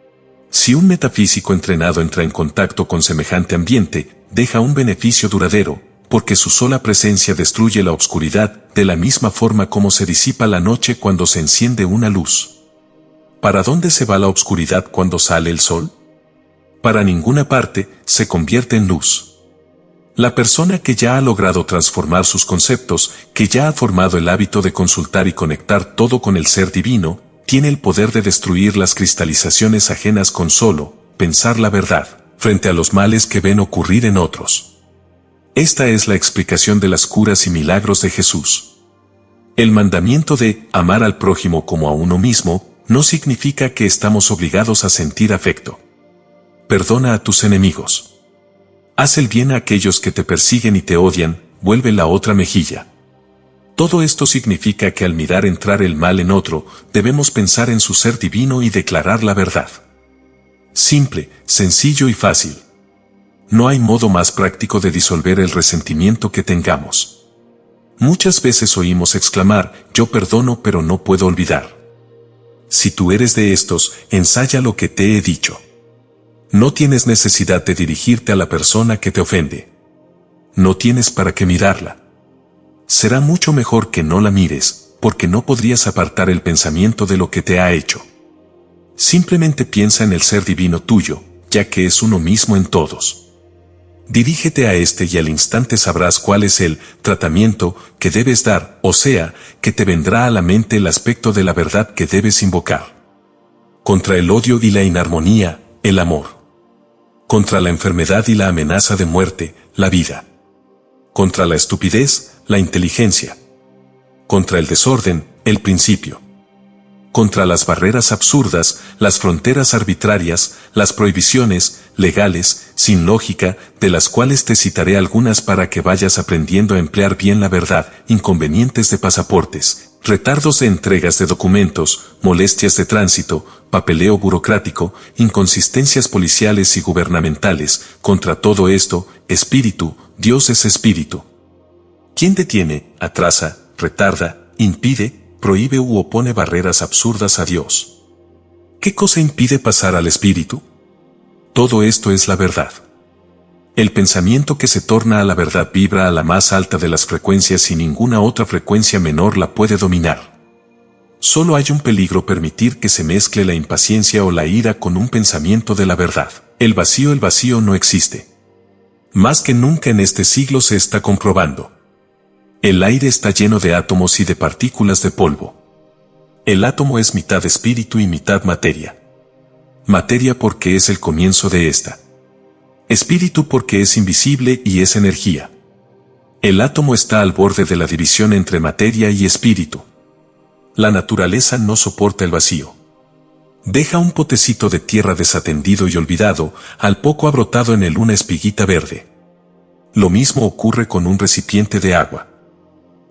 S1: Si un metafísico entrenado entra en contacto con semejante ambiente, deja un beneficio duradero, porque su sola presencia destruye la oscuridad, de la misma forma como se disipa la noche cuando se enciende una luz. ¿Para dónde se va la oscuridad cuando sale el sol? Para ninguna parte, se convierte en luz. La persona que ya ha logrado transformar sus conceptos, que ya ha formado el hábito de consultar y conectar todo con el ser divino, tiene el poder de destruir las cristalizaciones ajenas con solo pensar la verdad, frente a los males que ven ocurrir en otros. Esta es la explicación de las curas y milagros de Jesús. El mandamiento de amar al prójimo como a uno mismo, no significa que estamos obligados a sentir afecto. Perdona a tus enemigos. Haz el bien a aquellos que te persiguen y te odian, vuelve la otra mejilla. Todo esto significa que al mirar entrar el mal en otro, debemos pensar en su ser divino y declarar la verdad. Simple, sencillo y fácil. No hay modo más práctico de disolver el resentimiento que tengamos. Muchas veces oímos exclamar, yo perdono pero no puedo olvidar. Si tú eres de estos, ensaya lo que te he dicho. No tienes necesidad de dirigirte a la persona que te ofende. No tienes para qué mirarla. Será mucho mejor que no la mires, porque no podrías apartar el pensamiento de lo que te ha hecho. Simplemente piensa en el ser divino tuyo, ya que es uno mismo en todos. Dirígete a este y al instante sabrás cuál es el tratamiento que debes dar, o sea, que te vendrá a la mente el aspecto de la verdad que debes invocar. Contra el odio y la inarmonía, el amor. Contra la enfermedad y la amenaza de muerte, la vida. Contra la estupidez, la inteligencia. Contra el desorden, el principio. Contra las barreras absurdas, las fronteras arbitrarias, las prohibiciones, legales, sin lógica, de las cuales te citaré algunas para que vayas aprendiendo a emplear bien la verdad, inconvenientes de pasaportes, retardos de entregas de documentos, molestias de tránsito, papeleo burocrático, inconsistencias policiales y gubernamentales. Contra todo esto, espíritu, Dios es espíritu. ¿Quién detiene, atrasa, retarda, impide, prohíbe u opone barreras absurdas a Dios? ¿Qué cosa impide pasar al espíritu? Todo esto es la verdad. El pensamiento que se torna a la verdad vibra a la más alta de las frecuencias y ninguna otra frecuencia menor la puede dominar. Solo hay un peligro: permitir que se mezcle la impaciencia o la ira con un pensamiento de la verdad. El vacío, el vacío no existe. Más que nunca en este siglo se está comprobando. El aire está lleno de átomos y de partículas de polvo. El átomo es mitad espíritu y mitad materia. Materia porque es el comienzo de esta. Espíritu porque es invisible y es energía. El átomo está al borde de la división entre materia y espíritu. La naturaleza no soporta el vacío. Deja un potecito de tierra desatendido y olvidado, al poco ha brotado en él una espiguita verde. Lo mismo ocurre con un recipiente de agua.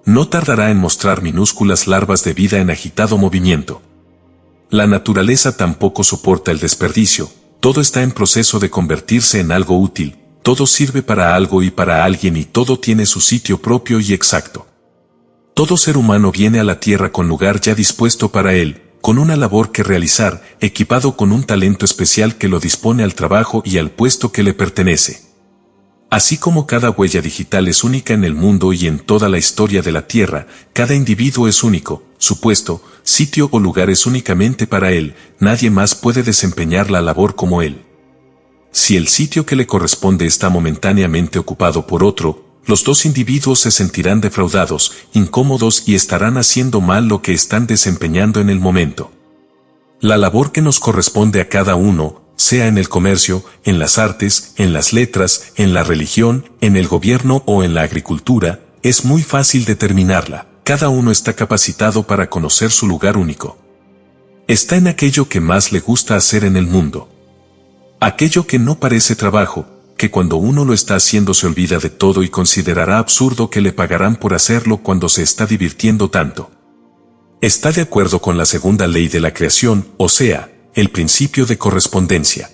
S1: no tardará en mostrar minúsculas larvas de vida en agitado movimiento. La naturaleza tampoco soporta el desperdicio, todo está en proceso de convertirse en algo útil, todo sirve para algo y para alguien y todo tiene su sitio propio y exacto. Todo ser humano viene a la tierra con lugar ya dispuesto para él, con una labor que realizar, equipado con un talento especial que lo dispone al trabajo y al puesto que le pertenece. Así como cada huella digital es única en el mundo y en toda la historia de la Tierra, cada individuo es único, su puesto, sitio o lugar es únicamente para él, nadie más puede desempeñar la labor como él. Si el sitio que le corresponde está momentáneamente ocupado por otro, los dos individuos se sentirán defraudados, incómodos y estarán haciendo mal lo que están desempeñando en el momento. La labor que nos corresponde a cada uno, sea en el comercio, en las artes, en las letras, en la religión, en el gobierno o en la agricultura, es muy fácil determinarla. Cada uno está capacitado para conocer su lugar único. Está en aquello que más le gusta hacer en el mundo. Aquello que no parece trabajo, que cuando uno lo está haciendo se olvida de todo y considerará absurdo que le pagarán por hacerlo cuando se está divirtiendo tanto. Está de acuerdo con la segunda ley de la creación, o sea, el principio de correspondencia.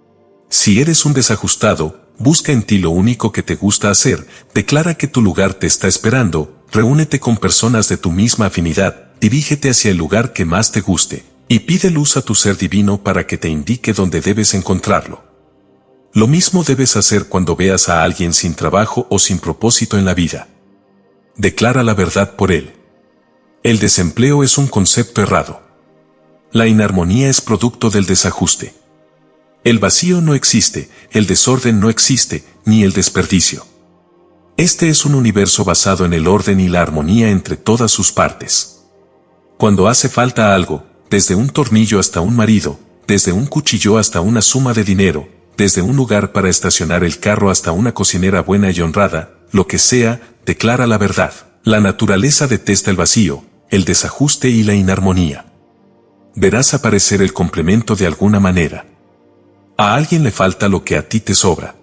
S1: Si eres un desajustado, busca en ti lo único que te gusta hacer, declara que tu lugar te está esperando, reúnete con personas de tu misma afinidad, dirígete hacia el lugar que más te guste, y pide luz a tu ser divino para que te indique dónde debes encontrarlo. Lo mismo debes hacer cuando veas a alguien sin trabajo o sin propósito en la vida. Declara la verdad por él. El desempleo es un concepto errado. La inarmonía es producto del desajuste. El vacío no existe, el desorden no existe, ni el desperdicio. Este es un universo basado en el orden y la armonía entre todas sus partes. Cuando hace falta algo, desde un tornillo hasta un marido, desde un cuchillo hasta una suma de dinero, desde un lugar para estacionar el carro hasta una cocinera buena y honrada, lo que sea, declara la verdad. La naturaleza detesta el vacío, el desajuste y la inarmonía. Verás aparecer el complemento de alguna manera. A alguien le falta lo que a ti te sobra.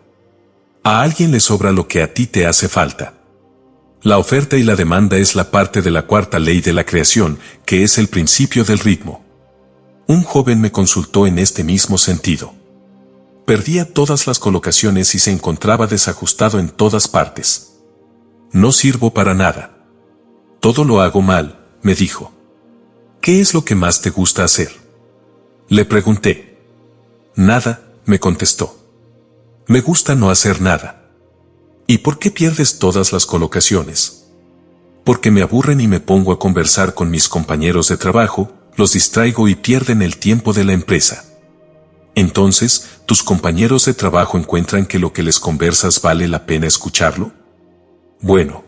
S1: A alguien le sobra lo que a ti te hace falta. La oferta y la demanda es la parte de la cuarta ley de la creación, que es el principio del ritmo. Un joven me consultó en este mismo sentido. Perdía todas las colocaciones y se encontraba desajustado en todas partes. No sirvo para nada. Todo lo hago mal, me dijo. ¿Qué es lo que más te gusta hacer? Le pregunté. Nada, me contestó. Me gusta no hacer nada. ¿Y por qué pierdes todas las colocaciones? Porque me aburren y me pongo a conversar con mis compañeros de trabajo, los distraigo y pierden el tiempo de la empresa. Entonces, ¿tus compañeros de trabajo encuentran que lo que les conversas vale la pena escucharlo? Bueno.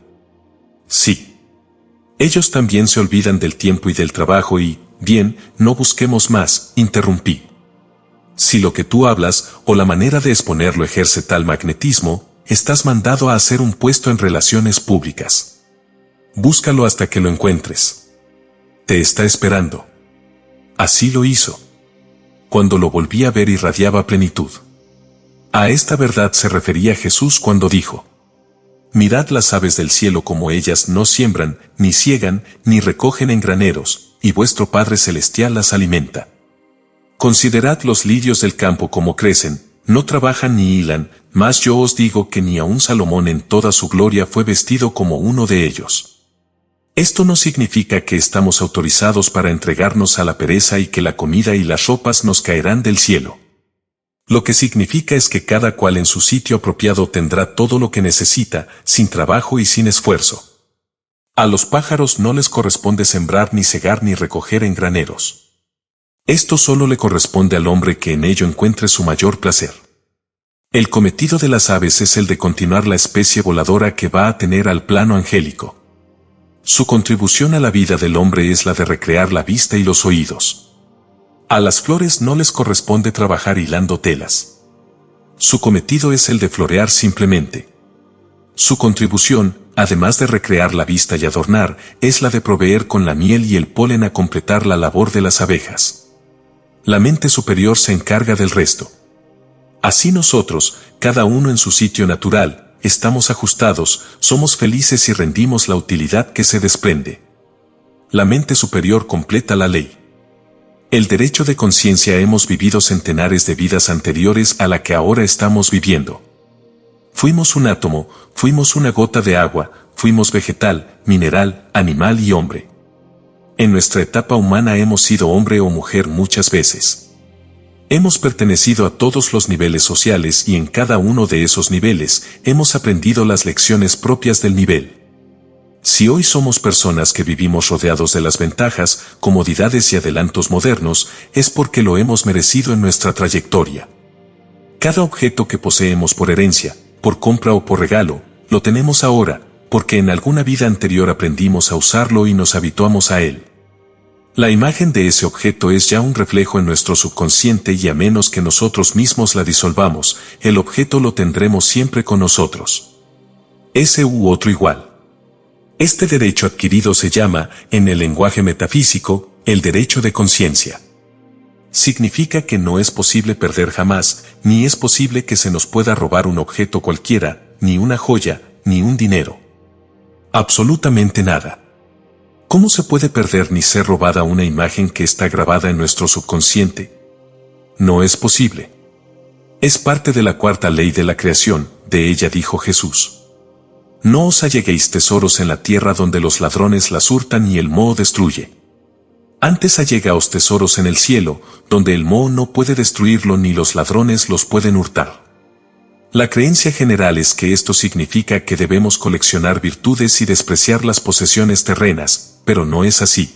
S1: Sí. Ellos también se olvidan del tiempo y del trabajo y, bien, no busquemos más, interrumpí. Si lo que tú hablas, o la manera de exponerlo ejerce tal magnetismo, estás mandado a hacer un puesto en relaciones públicas. Búscalo hasta que lo encuentres. Te está esperando. Así lo hizo. Cuando lo volví a ver irradiaba plenitud. A esta verdad se refería Jesús cuando dijo: mirad las aves del cielo como ellas no siembran, ni siegan, ni recogen en graneros, y vuestro Padre Celestial las alimenta. Considerad los lirios del campo como crecen, no trabajan ni hilan, mas yo os digo que ni aun Salomón en toda su gloria fue vestido como uno de ellos. Esto no significa que estamos autorizados para entregarnos a la pereza y que la comida y las ropas nos caerán del cielo. Lo que significa es que cada cual en su sitio apropiado tendrá todo lo que necesita, sin trabajo y sin esfuerzo. A los pájaros no les corresponde sembrar ni cegar ni recoger en graneros. Esto solo le corresponde al hombre que en ello encuentre su mayor placer. El cometido de las aves es el de continuar la especie voladora que va a tener al plano angélico. Su contribución a la vida del hombre es la de recrear la vista y los oídos. A las flores no les corresponde trabajar hilando telas. Su cometido es el de florear simplemente. Su contribución, además de recrear la vista y adornar, es la de proveer con la miel y el polen a completar la labor de las abejas. La mente superior se encarga del resto. Así nosotros, cada uno en su sitio natural, estamos ajustados, somos felices y rendimos la utilidad que se desprende. La mente superior completa la ley. El derecho de conciencia hemos vivido centenares de vidas anteriores a la que ahora estamos viviendo. Fuimos un átomo, fuimos una gota de agua, fuimos vegetal, mineral, animal y hombre. En nuestra etapa humana hemos sido hombre o mujer muchas veces. Hemos pertenecido a todos los niveles sociales y en cada uno de esos niveles hemos aprendido las lecciones propias del nivel. Si hoy somos personas que vivimos rodeados de las ventajas, comodidades y adelantos modernos, es porque lo hemos merecido en nuestra trayectoria. Cada objeto que poseemos por herencia, por compra o por regalo, lo tenemos ahora, porque en alguna vida anterior aprendimos a usarlo y nos habituamos a él. La imagen de ese objeto es ya un reflejo en nuestro subconsciente y a menos que nosotros mismos la disolvamos, el objeto lo tendremos siempre con nosotros. Ese u otro igual. Este derecho adquirido se llama, en el lenguaje metafísico, el derecho de conciencia. Significa que no es posible perder jamás, ni es posible que se nos pueda robar un objeto cualquiera, ni una joya, ni un dinero. Absolutamente nada. ¿Cómo se puede perder ni ser robada una imagen que está grabada en nuestro subconsciente? No es posible. Es parte de la cuarta ley de la creación, de ella dijo Jesús. No os alleguéis tesoros en la tierra donde los ladrones las hurtan y el moho destruye. Antes allegaos tesoros en el cielo, donde el moho no puede destruirlo ni los ladrones los pueden hurtar. La creencia general es que esto significa que debemos coleccionar virtudes y despreciar las posesiones terrenas, pero no es así.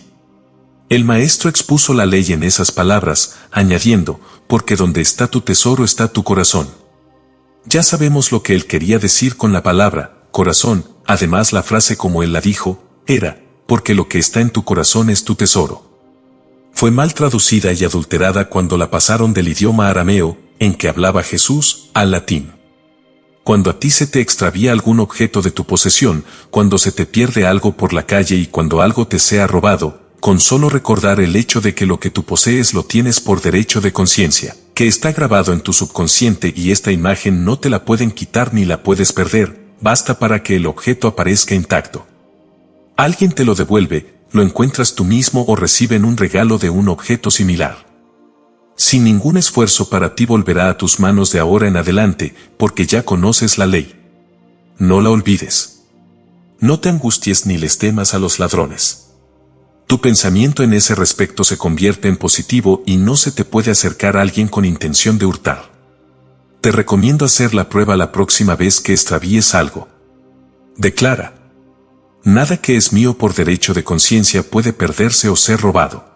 S1: El maestro expuso la ley en esas palabras, añadiendo, porque donde está tu tesoro está tu corazón. Ya sabemos lo que él quería decir con la palabra corazón, además la frase como él la dijo, era, porque lo que está en tu corazón es tu tesoro. Fue mal traducida y adulterada cuando la pasaron del idioma arameo, en que hablaba Jesús, al latín. Cuando a ti se te extravía algún objeto de tu posesión, cuando se te pierde algo por la calle y cuando algo te sea robado, con solo recordar el hecho de que lo que tú posees lo tienes por derecho de conciencia, que está grabado en tu subconsciente y esta imagen no te la pueden quitar ni la puedes perder, basta para que el objeto aparezca intacto. Alguien te lo devuelve, lo encuentras tú mismo o reciben un regalo de un objeto similar. Sin ningún esfuerzo para ti volverá a tus manos de ahora en adelante, porque ya conoces la ley. No la olvides. No te angusties ni les temas a los ladrones. Tu pensamiento en ese respecto se convierte en positivo y no se te puede acercar a alguien con intención de hurtar. Te recomiendo hacer la prueba la próxima vez que extravíes algo. Declara: nada que es mío por derecho de conciencia puede perderse o ser robado.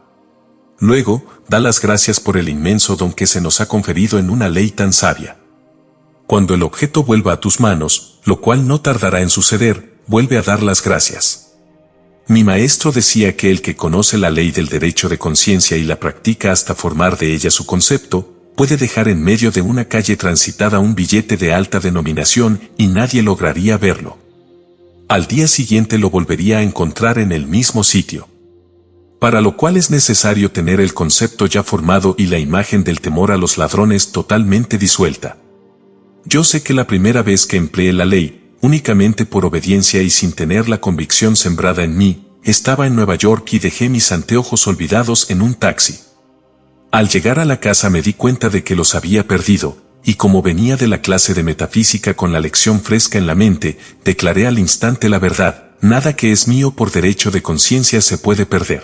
S1: Luego, da las gracias por el inmenso don que se nos ha conferido en una ley tan sabia. Cuando el objeto vuelva a tus manos, lo cual no tardará en suceder, vuelve a dar las gracias. Mi maestro decía que el que conoce la ley del derecho de conciencia y la practica hasta formar de ella su concepto, puede dejar en medio de una calle transitada un billete de alta denominación y nadie lograría verlo. Al día siguiente lo volvería a encontrar en el mismo sitio. Para lo cual es necesario tener el concepto ya formado y la imagen del temor a los ladrones totalmente disuelta. Yo sé que la primera vez que empleé la ley, únicamente por obediencia y sin tener la convicción sembrada en mí, estaba en Nueva York y dejé mis anteojos olvidados en un taxi. Al llegar a la casa me di cuenta de que los había perdido, y como venía de la clase de metafísica con la lección fresca en la mente, declaré al instante la verdad: nada que es mío por derecho de conciencia se puede perder.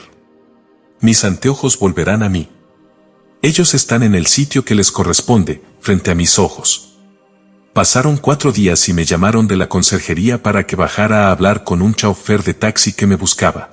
S1: Mis anteojos volverán a mí. Ellos están en el sitio que les corresponde, frente a mis ojos. Pasaron cuatro días y me llamaron de la conserjería para que bajara a hablar con un chauffeur de taxi que me buscaba.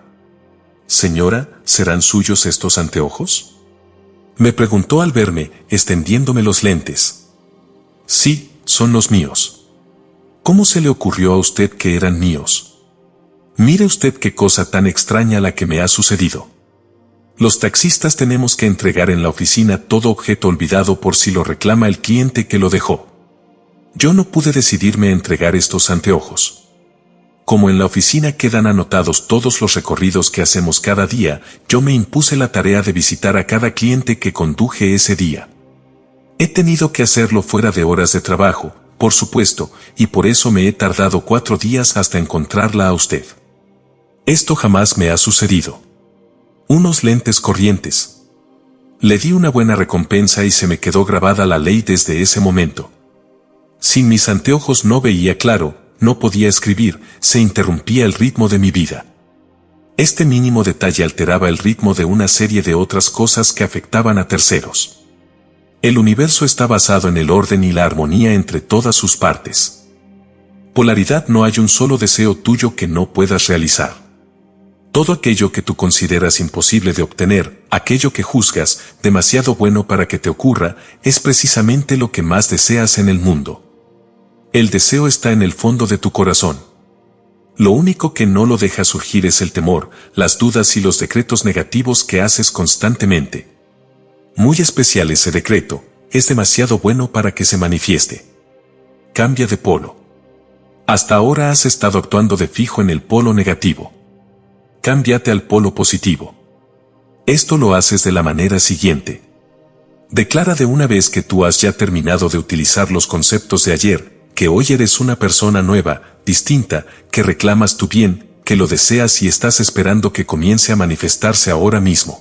S1: Señora, ¿serán suyos estos anteojos?, me preguntó al verme, extendiéndome los lentes. Sí, son los míos. ¿Cómo se le ocurrió a usted que eran míos? Mire usted qué cosa tan extraña la que me ha sucedido. Los taxistas tenemos que entregar en la oficina todo objeto olvidado por si lo reclama el cliente que lo dejó. Yo no pude decidirme a entregar estos anteojos. Como en la oficina quedan anotados todos los recorridos que hacemos cada día, yo me impuse la tarea de visitar a cada cliente que conduje ese día. He tenido que hacerlo fuera de horas de trabajo, por supuesto, y por eso me he tardado cuatro días hasta encontrarla a usted. Esto jamás me ha sucedido. Unos lentes corrientes. Le di una buena recompensa y se me quedó grabada la ley desde ese momento. Sin mis anteojos no veía claro, no podía escribir, se interrumpía el ritmo de mi vida. Este mínimo detalle alteraba el ritmo de una serie de otras cosas que afectaban a terceros. El universo está basado en el orden y la armonía entre todas sus partes. Polaridad: no hay un solo deseo tuyo que no puedas realizar. Todo aquello que tú consideras imposible de obtener, aquello que juzgas demasiado bueno para que te ocurra, es precisamente lo que más deseas en el mundo. El deseo está en el fondo de tu corazón. Lo único que no lo deja surgir es el temor, las dudas y los decretos negativos que haces constantemente. Muy especial ese decreto: es demasiado bueno para que se manifieste. Cambia de polo. Hasta ahora has estado actuando de fijo en el polo negativo. Cámbiate al polo positivo. Esto lo haces de la manera siguiente. Declara de una vez que tú has ya terminado de utilizar los conceptos de ayer, que hoy eres una persona nueva, distinta, que reclamas tu bien, que lo deseas y estás esperando que comience a manifestarse ahora mismo.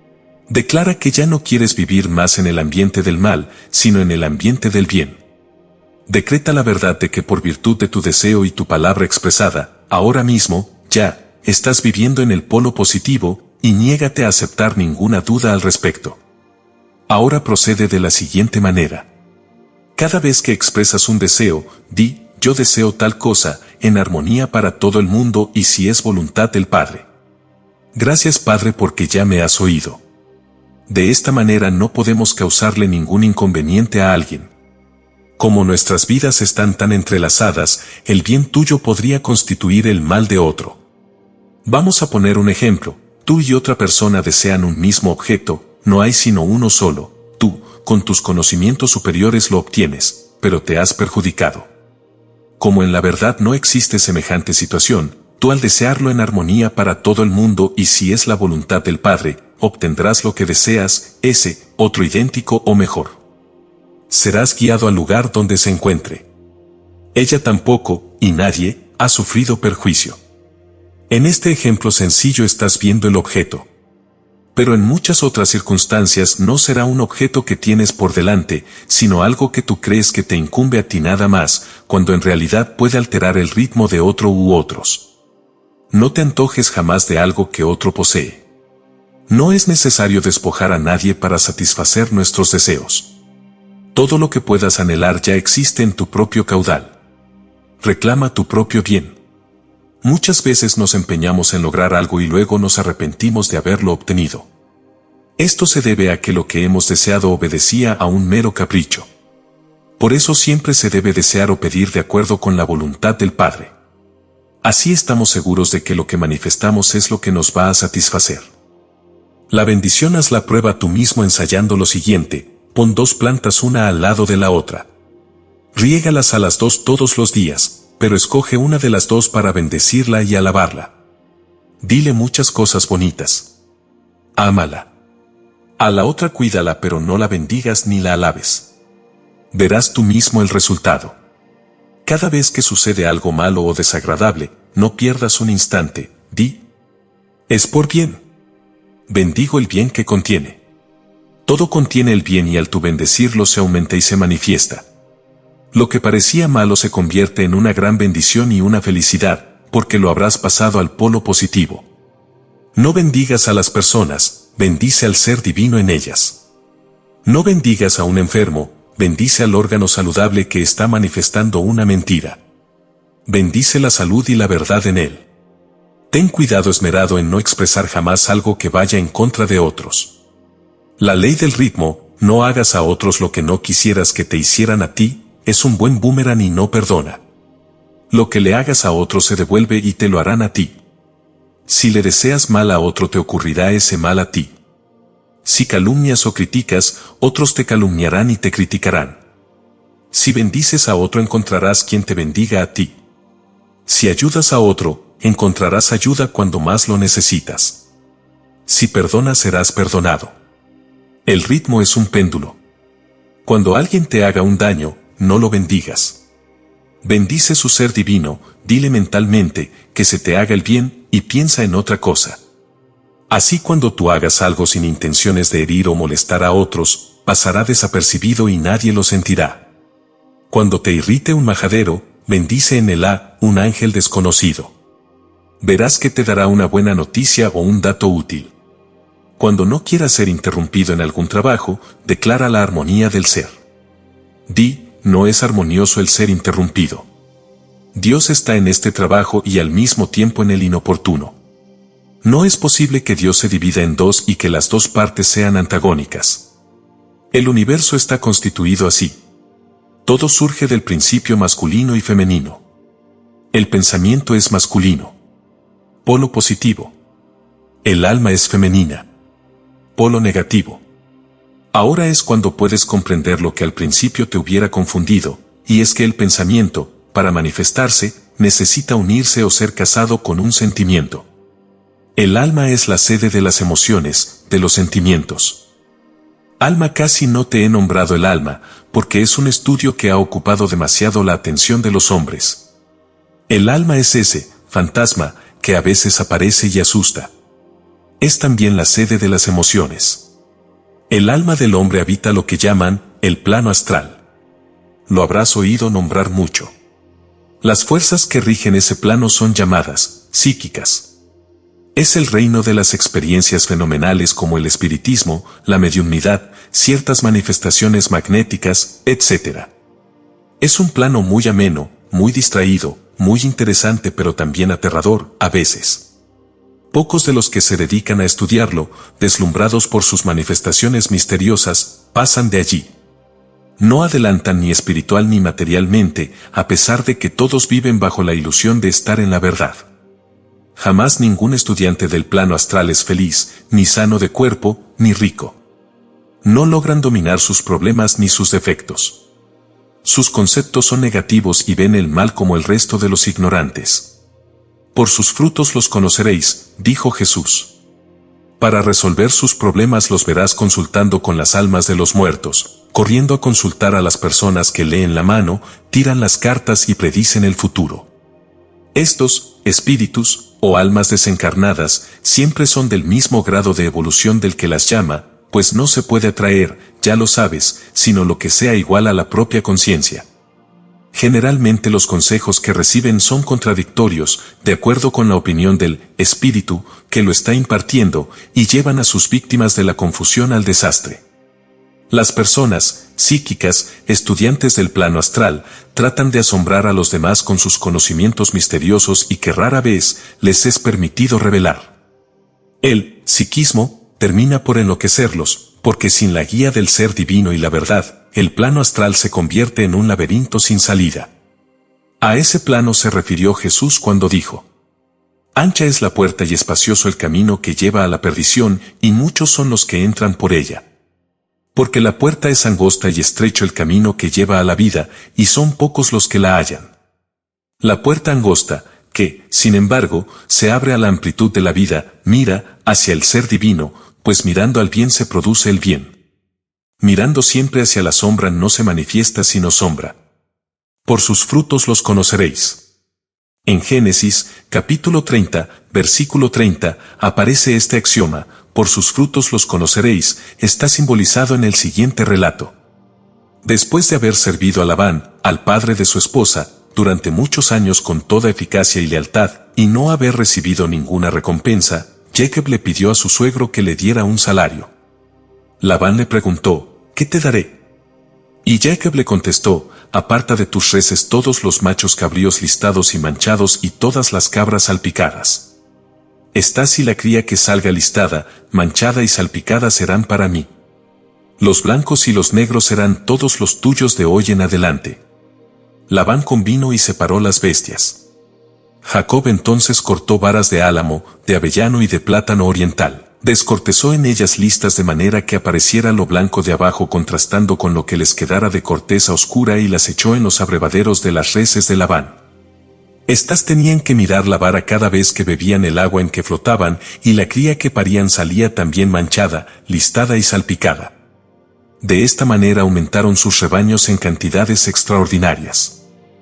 S1: Declara que ya no quieres vivir más en el ambiente del mal, sino en el ambiente del bien. Decreta la verdad de que por virtud de tu deseo y tu palabra expresada, ahora mismo, ya, estás viviendo en el polo positivo, y niégate a aceptar ninguna duda al respecto. Ahora procede de la siguiente manera. Cada vez que expresas un deseo, di: yo deseo tal cosa, en armonía para todo el mundo y si es voluntad del Padre. Gracias, Padre, porque ya me has oído. De esta manera no podemos causarle ningún inconveniente a alguien. Como nuestras vidas están tan entrelazadas, el bien tuyo podría constituir el mal de otro. Vamos a poner un ejemplo. Tú y otra persona desean un mismo objeto, no hay sino uno solo. Tú, con tus conocimientos superiores lo obtienes, pero te has perjudicado. Como en la verdad no existe semejante situación, tú al desearlo en armonía para todo el mundo y si es la voluntad del Padre, obtendrás lo que deseas, ese, otro idéntico o mejor. Serás guiado al lugar donde se encuentre. Ella tampoco, y nadie, ha sufrido perjuicio. En este ejemplo sencillo estás viendo el objeto. Pero en muchas otras circunstancias no será un objeto que tienes por delante, sino algo que tú crees que te incumbe a ti nada más, cuando en realidad puede alterar el ritmo de otro u otros. No te antojes jamás de algo que otro posee. No es necesario despojar a nadie para satisfacer nuestros deseos. Todo lo que puedas anhelar ya existe en tu propio caudal. Reclama tu propio bien. Muchas veces nos empeñamos en lograr algo y luego nos arrepentimos de haberlo obtenido. Esto se debe a que lo que hemos deseado obedecía a un mero capricho. Por eso siempre se debe desear o pedir de acuerdo con la voluntad del Padre. Así estamos seguros de que lo que manifestamos es lo que nos va a satisfacer. La bendición haz la prueba tú mismo ensayando lo siguiente: pon dos plantas una al lado de la otra. Riégalas a las dos todos los días, pero escoge una de las dos para bendecirla y alabarla. Dile muchas cosas bonitas. Ámala. A la otra cuídala, pero no la bendigas ni la alabes. Verás tú mismo el resultado. Cada vez que sucede algo malo o desagradable, no pierdas un instante, di: es por bien. Bendigo el bien que contiene. Todo contiene el bien y al tu bendecirlo se aumenta y se manifiesta. Lo que parecía malo se convierte en una gran bendición y una felicidad, porque lo habrás pasado al polo positivo. No bendigas a las personas, bendice al ser divino en ellas. No bendigas a un enfermo, bendice al órgano saludable que está manifestando una mentira. Bendice la salud y la verdad en él. Ten cuidado esmerado en no expresar jamás algo que vaya en contra de otros. La ley del ritmo: no hagas a otros lo que no quisieras que te hicieran a ti, es un buen boomerang y no perdona. Lo que le hagas a otro se devuelve y te lo harán a ti. Si le deseas mal a otro te ocurrirá ese mal a ti. Si calumnias o criticas, otros te calumniarán y te criticarán. Si bendices a otro encontrarás quien te bendiga a ti. Si ayudas a otro, encontrarás ayuda cuando más lo necesitas. Si perdonas serás perdonado. El ritmo es un péndulo. Cuando alguien te haga un daño, no lo bendigas. Bendice su ser divino, dile mentalmente, que se te haga el bien, y piensa en otra cosa. Así cuando tú hagas algo sin intenciones de herir o molestar a otros, pasará desapercibido y nadie lo sentirá. Cuando te irrite un majadero, bendice en el a un ángel desconocido. Verás que te dará una buena noticia o un dato útil. Cuando no quieras ser interrumpido en algún trabajo, declara la armonía del ser. Di, no es armonioso el ser interrumpido. Dios está en este trabajo y al mismo tiempo en el inoportuno. No es posible que Dios se divida en dos y que las dos partes sean antagónicas. El universo está constituido así. Todo surge del principio masculino y femenino. El pensamiento es masculino. Polo positivo. El alma es femenina. Polo negativo. Ahora es cuando puedes comprender lo que al principio te hubiera confundido, y es que el pensamiento, para manifestarse, necesita unirse o ser casado con un sentimiento. El alma es la sede de las emociones, de los sentimientos. Alma casi no te he nombrado el alma, porque es un estudio que ha ocupado demasiado la atención de los hombres. El alma es ese fantasma que a veces aparece y asusta. Es también la sede de las emociones. El alma del hombre habita lo que llaman el plano astral. Lo habrás oído nombrar mucho. Las fuerzas que rigen ese plano son llamadas psíquicas. Es el reino de las experiencias fenomenales como el espiritismo, la mediumnidad, ciertas manifestaciones magnéticas, etcétera. Es un plano muy ameno, muy distraído, muy interesante pero también aterrador, a veces. Pocos de los que se dedican a estudiarlo, deslumbrados por sus manifestaciones misteriosas, pasan de allí. No adelantan ni espiritual ni materialmente, a pesar de que todos viven bajo la ilusión de estar en la verdad. Jamás ningún estudiante del plano astral es feliz, ni sano de cuerpo, ni rico. No logran dominar sus problemas ni sus defectos. Sus conceptos son negativos y ven el mal como el resto de los ignorantes. Por sus frutos los conoceréis, dijo Jesús. Para resolver sus problemas los verás consultando con las almas de los muertos, corriendo a consultar a las personas que leen la mano, tiran las cartas y predicen el futuro. Estos, espíritus, o almas desencarnadas, siempre son del mismo grado de evolución del que las llama, pues no se puede atraer, ya lo sabes, sino lo que sea igual a la propia conciencia. Generalmente los consejos que reciben son contradictorios, de acuerdo con la opinión del espíritu que lo está impartiendo, y llevan a sus víctimas de la confusión al desastre. Las personas psíquicas, estudiantes del plano astral, tratan de asombrar a los demás con sus conocimientos misteriosos y que rara vez les es permitido revelar. El psiquismo termina por enloquecerlos, porque sin la guía del ser divino y la verdad, el plano astral se convierte en un laberinto sin salida. A ese plano se refirió Jesús cuando dijo: ancha es la puerta y espacioso el camino que lleva a la perdición, y muchos son los que entran por ella. Porque la puerta es angosta y estrecho el camino que lleva a la vida, y son pocos los que la hallan. La puerta angosta, que, sin embargo, se abre a la amplitud de la vida, mira hacia el ser divino, pues mirando al bien se produce el bien. Mirando siempre hacia la sombra no se manifiesta sino sombra. Por sus frutos los conoceréis. En Génesis, capítulo treinta, versículo treinta, aparece este axioma: por sus frutos los conoceréis, está simbolizado en el siguiente relato. Después de haber servido a Labán, al padre de su esposa, durante muchos años con toda eficacia y lealtad, y no haber recibido ninguna recompensa, Jacob le pidió a su suegro que le diera un salario. Labán le preguntó: ¿qué te daré? Y Jacob le contestó: aparta de tus reses todos los machos cabríos listados y manchados y todas las cabras salpicadas. Esta si la cría que salga listada, manchada y salpicada serán para mí. Los blancos y los negros serán todos los tuyos de hoy en adelante. Labán convino y separó las bestias. Jacob entonces cortó varas de álamo, de avellano y de plátano oriental. Descortezó en ellas listas de manera que apareciera lo blanco de abajo contrastando con lo que les quedara de corteza oscura y las echó en los abrevaderos de las reses de Labán. Estas tenían que mirar la vara cada vez que bebían el agua en que flotaban, y la cría que parían salía también manchada, listada y salpicada. De esta manera aumentaron sus rebaños en cantidades extraordinarias.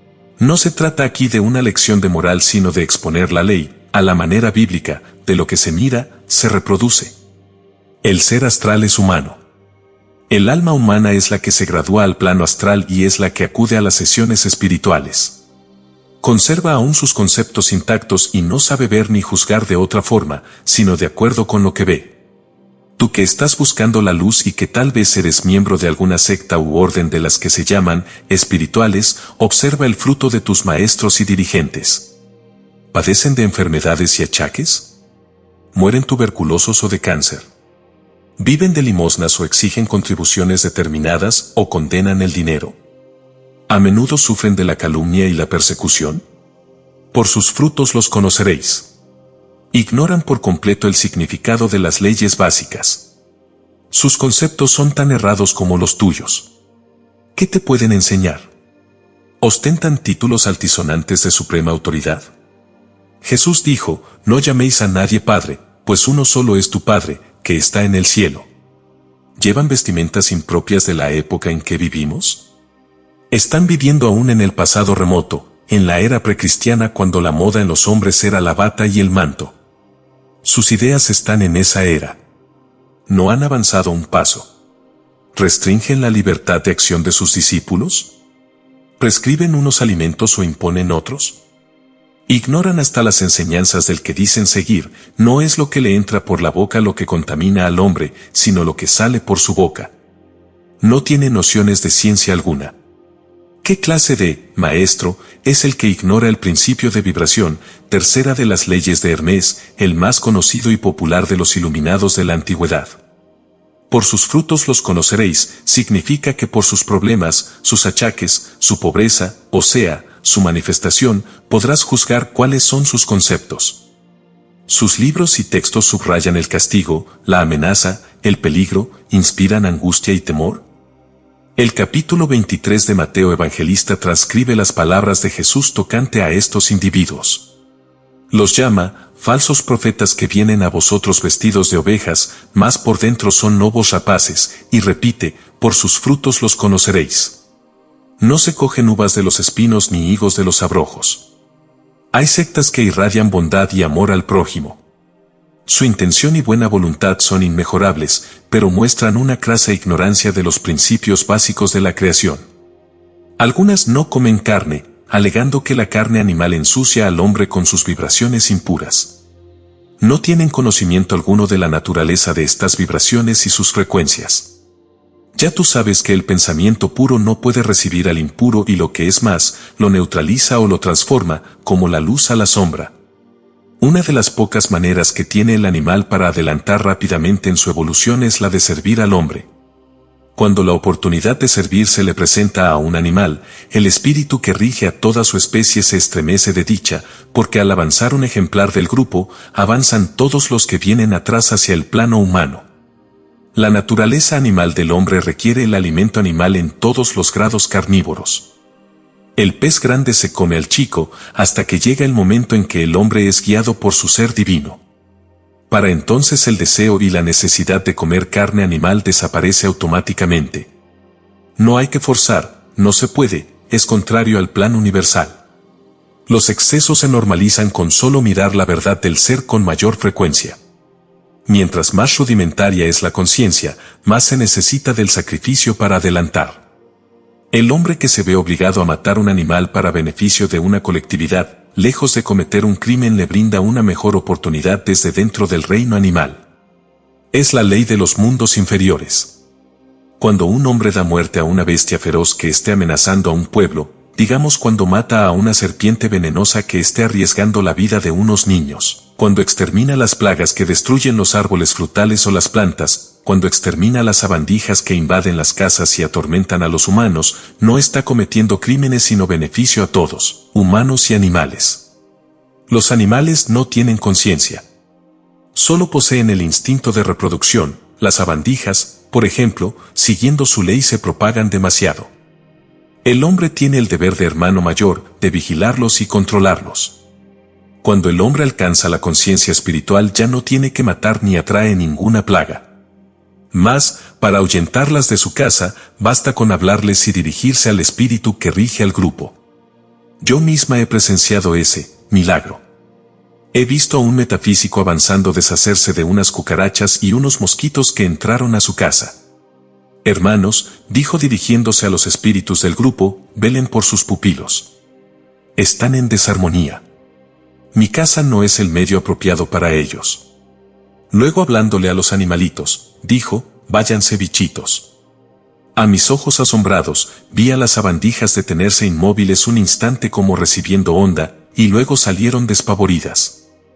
S1: No se trata aquí de una lección de moral sino de exponer la ley, a la manera bíblica, de lo que se mira, se reproduce. El ser astral es humano. El alma humana es la que se gradúa al plano astral y es la que acude a las sesiones espirituales. Conserva aún sus conceptos intactos y no sabe ver ni juzgar de otra forma, sino de acuerdo con lo que ve. Tú que estás buscando la luz y que tal vez eres miembro de alguna secta u orden de las que se llaman espirituales, observa el fruto de tus maestros y dirigentes. ¿Padecen de enfermedades y achaques? ¿Mueren tuberculosos o de cáncer? ¿Viven de limosnas o exigen contribuciones determinadas o condenan el dinero? ¿A menudo sufren de la calumnia y la persecución? Por sus frutos los conoceréis. Ignoran por completo el significado de las leyes básicas. Sus conceptos son tan errados como los tuyos. ¿Qué te pueden enseñar? ¿Ostentan títulos altisonantes de suprema autoridad? Jesús dijo, no llaméis a nadie Padre, pues uno solo es tu Padre, que está en el cielo. ¿Llevan vestimentas impropias de la época en que vivimos? Están viviendo aún en el pasado remoto, en la era precristiana cuando la moda en los hombres era la bata y el manto. Sus ideas están en esa era. ¿No han avanzado un paso? ¿Restringen la libertad de acción de sus discípulos? ¿Prescriben unos alimentos o imponen otros? Ignoran hasta las enseñanzas del que dicen seguir. No es lo que le entra por la boca lo que contamina al hombre, sino lo que sale por su boca. No tienen nociones de ciencia alguna. ¿Qué clase de maestro es el que ignora el principio de vibración, tercera de las leyes de Hermes, el más conocido y popular de los iluminados de la antigüedad? Por sus frutos los conoceréis, significa que por sus problemas, sus achaques, su pobreza, o sea, su manifestación, podrás juzgar cuáles son sus conceptos. Sus libros y textos subrayan el castigo, la amenaza, el peligro, inspiran angustia y temor. El capítulo veintitrés de Mateo Evangelista transcribe las palabras de Jesús tocante a estos individuos. Los llama, falsos profetas que vienen a vosotros vestidos de ovejas, mas por dentro son lobos rapaces, y repite, por sus frutos los conoceréis. No se cogen uvas de los espinos ni higos de los abrojos. Hay sectas que irradian bondad y amor al prójimo. Su intención y buena voluntad son inmejorables, pero muestran una crasa ignorancia de los principios básicos de la creación. Algunas no comen carne, alegando que la carne animal ensucia al hombre con sus vibraciones impuras. No tienen conocimiento alguno de la naturaleza de estas vibraciones y sus frecuencias. Ya tú sabes que el pensamiento puro no puede recibir al impuro y lo que es más, lo neutraliza o lo transforma, como la luz a la sombra. Una de las pocas maneras que tiene el animal para adelantar rápidamente en su evolución es la de servir al hombre. Cuando la oportunidad de servir se le presenta a un animal, el espíritu que rige a toda su especie se estremece de dicha, porque al avanzar un ejemplar del grupo, avanzan todos los que vienen atrás hacia el plano humano. La naturaleza animal del hombre requiere el alimento animal en todos los grados carnívoros. El pez grande se come al chico, hasta que llega el momento en que el hombre es guiado por su ser divino. Para entonces el deseo y la necesidad de comer carne animal desaparece automáticamente. No hay que forzar, no se puede, es contrario al plan universal. Los excesos se normalizan con solo mirar la verdad del ser con mayor frecuencia. Mientras más rudimentaria es la conciencia, más se necesita del sacrificio para adelantar. El hombre que se ve obligado a matar un animal para beneficio de una colectividad, lejos de cometer un crimen, le brinda una mejor oportunidad desde dentro del reino animal. Es la ley de los mundos inferiores. Cuando un hombre da muerte a una bestia feroz que esté amenazando a un pueblo, digamos cuando mata a una serpiente venenosa que esté arriesgando la vida de unos niños, cuando extermina las plagas que destruyen los árboles frutales o las plantas, cuando extermina las sabandijas que invaden las casas y atormentan a los humanos, no está cometiendo crímenes sino beneficio a todos, humanos y animales. Los animales no tienen conciencia. Solo poseen el instinto de reproducción. Las sabandijas, por ejemplo, siguiendo su ley se propagan demasiado. El hombre tiene el deber de hermano mayor, de vigilarlos y controlarlos. Cuando el hombre alcanza la conciencia espiritual ya no tiene que matar ni atrae ninguna plaga. Mas, para ahuyentarlas de su casa, basta con hablarles y dirigirse al espíritu que rige al grupo. Yo misma he presenciado ese milagro. He visto a un metafísico avanzando deshacerse de unas cucarachas y unos mosquitos que entraron a su casa. Hermanos, dijo dirigiéndose a los espíritus del grupo, velen por sus pupilos. Están en desarmonía. Mi casa no es el medio apropiado para ellos. Luego hablándole a los animalitos, dijo, váyanse bichitos. A mis ojos asombrados, vi a las sabandijas detenerse inmóviles un instante como recibiendo onda, y luego salieron despavoridas.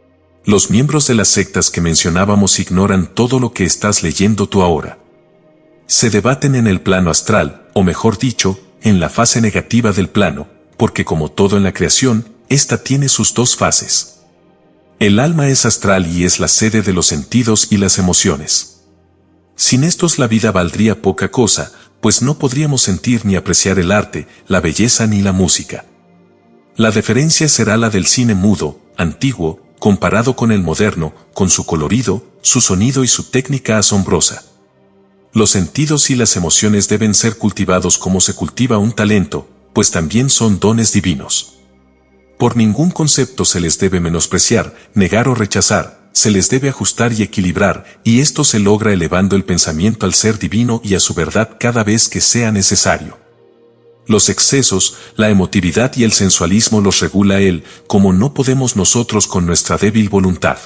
S1: Los miembros de las sectas que mencionábamos ignoran todo lo que estás leyendo tú ahora. Se debaten en el plano astral, o mejor dicho, en la fase negativa del plano, porque como todo en la creación, ésta tiene sus dos fases. El alma es astral y es la sede de los sentidos y las emociones. Sin estos la vida valdría poca cosa, pues no podríamos sentir ni apreciar el arte, la belleza ni la música. La deferencia será la del cine mudo, antiguo, comparado con el moderno, con su colorido, su sonido y su técnica asombrosa. Los sentidos y las emociones deben ser cultivados como se cultiva un talento, pues también son dones divinos. Por ningún concepto se les debe menospreciar, negar o rechazar, se les debe ajustar y equilibrar, y esto se logra elevando el pensamiento al ser divino y a su verdad cada vez que sea necesario. Los excesos, la emotividad y el sensualismo los regula Él, como no podemos nosotros con nuestra débil voluntad.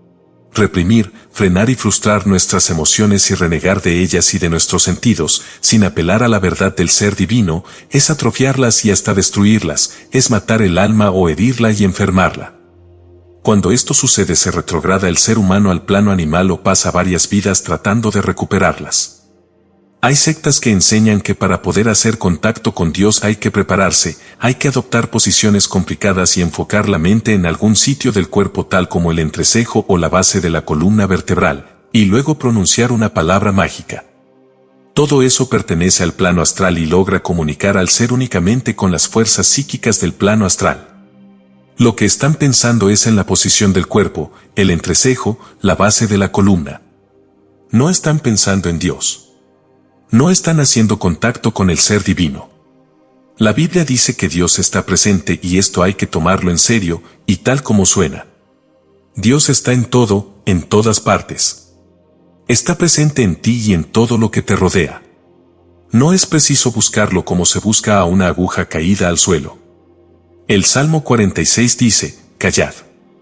S1: Reprimir, frenar y frustrar nuestras emociones y renegar de ellas y de nuestros sentidos, sin apelar a la verdad del ser divino, es atrofiarlas y hasta destruirlas, es matar el alma o herirla y enfermarla. Cuando esto sucede se retrograda el ser humano al plano animal o pasa varias vidas tratando de recuperarlas. Hay sectas que enseñan que para poder hacer contacto con Dios hay que prepararse, hay que adoptar posiciones complicadas y enfocar la mente en algún sitio del cuerpo tal como el entrecejo o la base de la columna vertebral, y luego pronunciar una palabra mágica. Todo eso pertenece al plano astral y logra comunicar al ser únicamente con las fuerzas psíquicas del plano astral. Lo que están pensando es en la posición del cuerpo, el entrecejo, la base de la columna. No están pensando en Dios. No están haciendo contacto con el ser divino. La Biblia dice que Dios está presente y esto hay que tomarlo en serio, y tal como suena. Dios está en todo, en todas partes. Está presente en ti y en todo lo que te rodea. No es preciso buscarlo como se busca a una aguja caída al suelo. El Salmo cuarenta y seis dice, callad.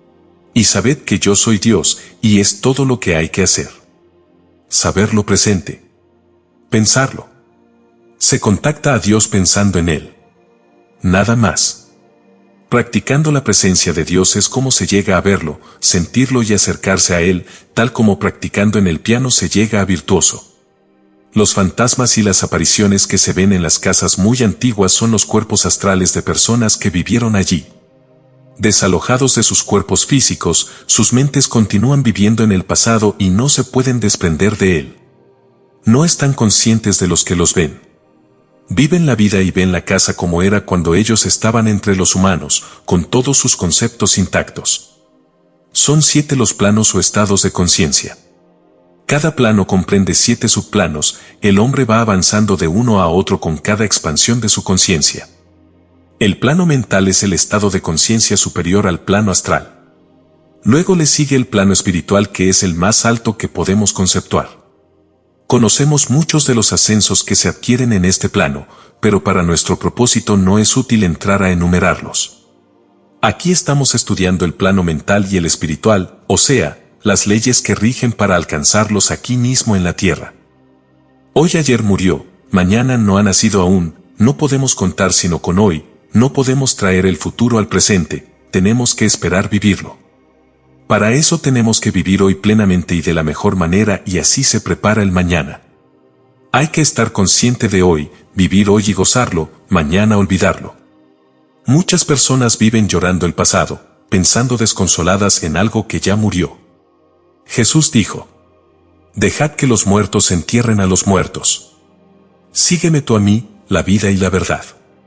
S1: Y sabed que yo soy Dios, y es todo lo que hay que hacer. Saberlo presente. Pensarlo. Se contacta a Dios pensando en Él. Nada más. Practicando la presencia de Dios es como se llega a verlo, sentirlo y acercarse a Él, tal como practicando en el piano se llega a virtuoso. Los fantasmas y las apariciones que se ven en las casas muy antiguas son los cuerpos astrales de personas que vivieron allí. Desalojados de sus cuerpos físicos, sus mentes continúan viviendo en el pasado y no se pueden desprender de él. No están conscientes de los que los ven. Viven la vida y ven la casa como era cuando ellos estaban entre los humanos, con todos sus conceptos intactos. Son siete los planos o estados de conciencia. Cada plano comprende siete subplanos, el hombre va avanzando de uno a otro con cada expansión de su conciencia. El plano mental es el estado de conciencia superior al plano astral. Luego le sigue el plano espiritual que es el más alto que podemos conceptuar. Conocemos muchos de los ascensos que se adquieren en este plano, pero para nuestro propósito no es útil entrar a enumerarlos. Aquí estamos estudiando el plano mental y el espiritual, o sea, las leyes que rigen para alcanzarlos aquí mismo en la tierra. Hoy ayer murió, mañana no ha nacido aún, no podemos contar sino con hoy, no podemos traer el futuro al presente, tenemos que esperar vivirlo. Para eso tenemos que vivir hoy plenamente y de la mejor manera y así se prepara el mañana. Hay que estar consciente de hoy, vivir hoy y gozarlo, mañana olvidarlo. Muchas personas viven llorando el pasado, pensando desconsoladas en algo que ya murió. Jesús dijo: dejad que los muertos entierren a los muertos. Sígueme tú a mí, la vida y la verdad.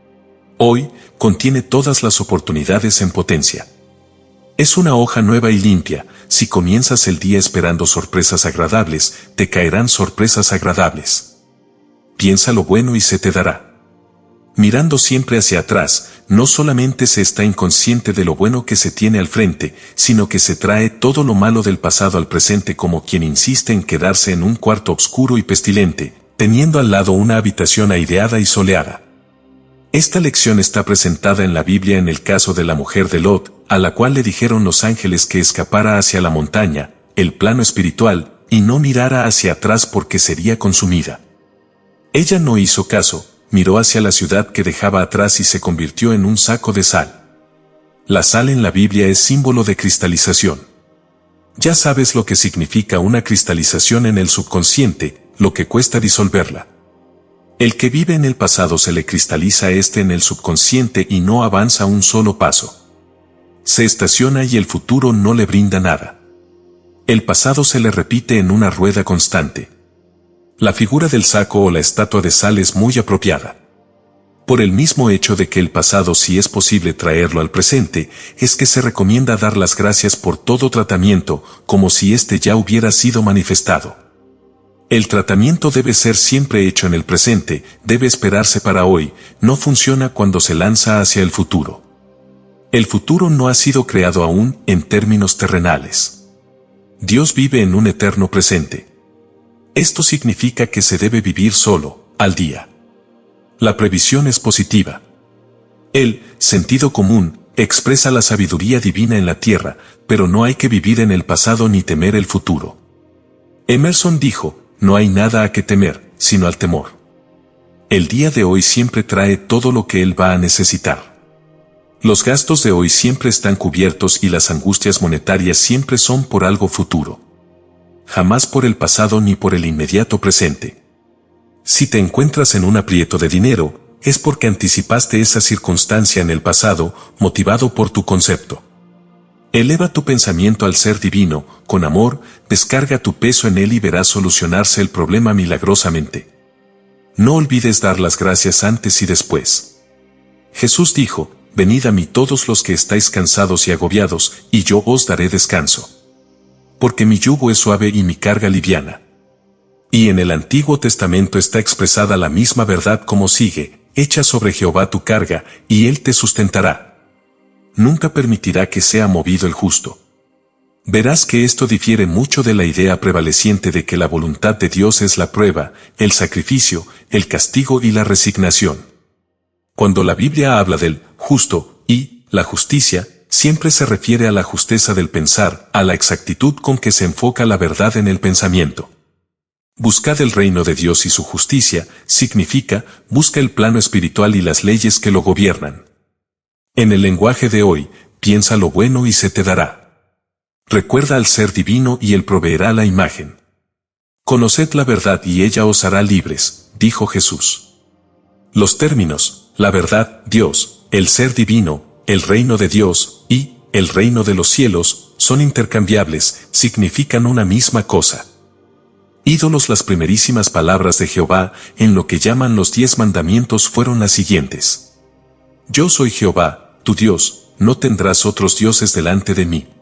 S1: Hoy, contiene todas las oportunidades en potencia. Es una hoja nueva y limpia, si comienzas el día esperando sorpresas agradables, te caerán sorpresas agradables. Piensa lo bueno y se te dará. Mirando siempre hacia atrás, no solamente se está inconsciente de lo bueno que se tiene al frente, sino que se trae todo lo malo del pasado al presente como quien insiste en quedarse en un cuarto oscuro y pestilente, teniendo al lado una habitación aireada y soleada. Esta lección está presentada en la Biblia en el caso de la mujer de Lot, a la cual le dijeron los ángeles que escapara hacia la montaña, el plano espiritual, y no mirara hacia atrás porque sería consumida. Ella no hizo caso, miró hacia la ciudad que dejaba atrás y se convirtió en un saco de sal. La sal en la Biblia es símbolo de cristalización. Ya sabes lo que significa una cristalización en el subconsciente, lo que cuesta disolverla. El que vive en el pasado se le cristaliza este en el subconsciente y no avanza un solo paso. Se estaciona y el futuro no le brinda nada. El pasado se le repite en una rueda constante. La figura del saco o la estatua de sal es muy apropiada. Por el mismo hecho de que el pasado, si es posible traerlo al presente, es que se recomienda dar las gracias por todo tratamiento, como si éste ya hubiera sido manifestado. El tratamiento debe ser siempre hecho en el presente, debe esperarse para hoy, no funciona cuando se lanza hacia el futuro. El futuro no ha sido creado aún en términos terrenales. Dios vive en un eterno presente. Esto significa que se debe vivir solo, al día. La previsión es positiva. El sentido común expresa la sabiduría divina en la tierra, pero no hay que vivir en el pasado ni temer el futuro. Emerson dijo, no hay nada a que temer, sino al temor. El día de hoy siempre trae todo lo que él va a necesitar. Los gastos de hoy siempre están cubiertos y las angustias monetarias siempre son por algo futuro. Jamás por el pasado ni por el inmediato presente. Si te encuentras en un aprieto de dinero, es porque anticipaste esa circunstancia en el pasado, motivado por tu concepto. Eleva tu pensamiento al ser divino, con amor, descarga tu peso en él y verás solucionarse el problema milagrosamente. No olvides dar las gracias antes y después. Jesús dijo, venid a mí todos los que estáis cansados y agobiados, y yo os daré descanso. Porque mi yugo es suave y mi carga liviana. Y en el Antiguo Testamento está expresada la misma verdad como sigue, echa sobre Jehová tu carga, y él te sustentará. Nunca permitirá que sea movido el justo. Verás que esto difiere mucho de la idea prevaleciente de que la voluntad de Dios es la prueba, el sacrificio, el castigo y la resignación. Cuando la Biblia habla del justo y la justicia, siempre se refiere a la justeza del pensar, a la exactitud con que se enfoca la verdad en el pensamiento. Buscad el reino de Dios y su justicia, significa, busca el plano espiritual y las leyes que lo gobiernan. En el lenguaje de hoy, piensa lo bueno y se te dará. Recuerda al ser divino y él proveerá la imagen. Conoced la verdad y ella os hará libres, dijo Jesús. Los términos, la verdad, Dios, el ser divino, el reino de Dios y el reino de los cielos, son intercambiables, significan una misma cosa. Ídolos. Las primerísimas palabras de Jehová, en lo que llaman los diez mandamientos, fueron las siguientes. Yo soy Jehová, tu Dios, no tendrás otros dioses delante de mí.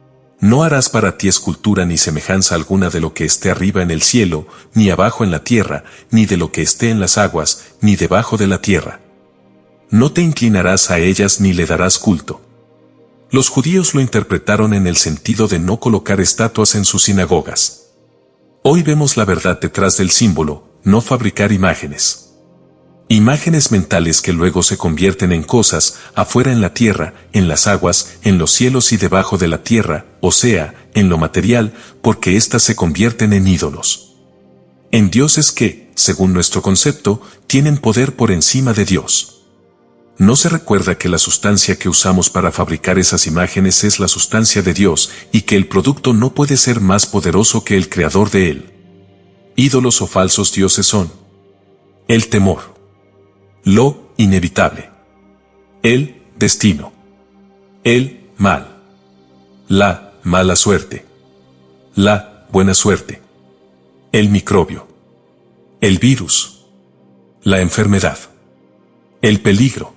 S1: No harás para ti escultura ni semejanza alguna de lo que esté arriba en el cielo, ni abajo en la tierra, ni de lo que esté en las aguas, ni debajo de la tierra. No te inclinarás a ellas ni le darás culto. Los judíos lo interpretaron en el sentido de no colocar estatuas en sus sinagogas. Hoy vemos la verdad detrás del símbolo, no fabricar imágenes. Imágenes mentales que luego se convierten en cosas, afuera en la tierra, en las aguas, en los cielos y debajo de la tierra, o sea, en lo material, porque éstas se convierten en ídolos. En dioses que, según nuestro concepto, tienen poder por encima de Dios. No se recuerda que la sustancia que usamos para fabricar esas imágenes es la sustancia de Dios, y que el producto no puede ser más poderoso que el creador de él. Ídolos o falsos dioses son el temor, lo inevitable, el destino, el mal, la mala suerte, la buena suerte, el microbio, el virus, la enfermedad, el peligro,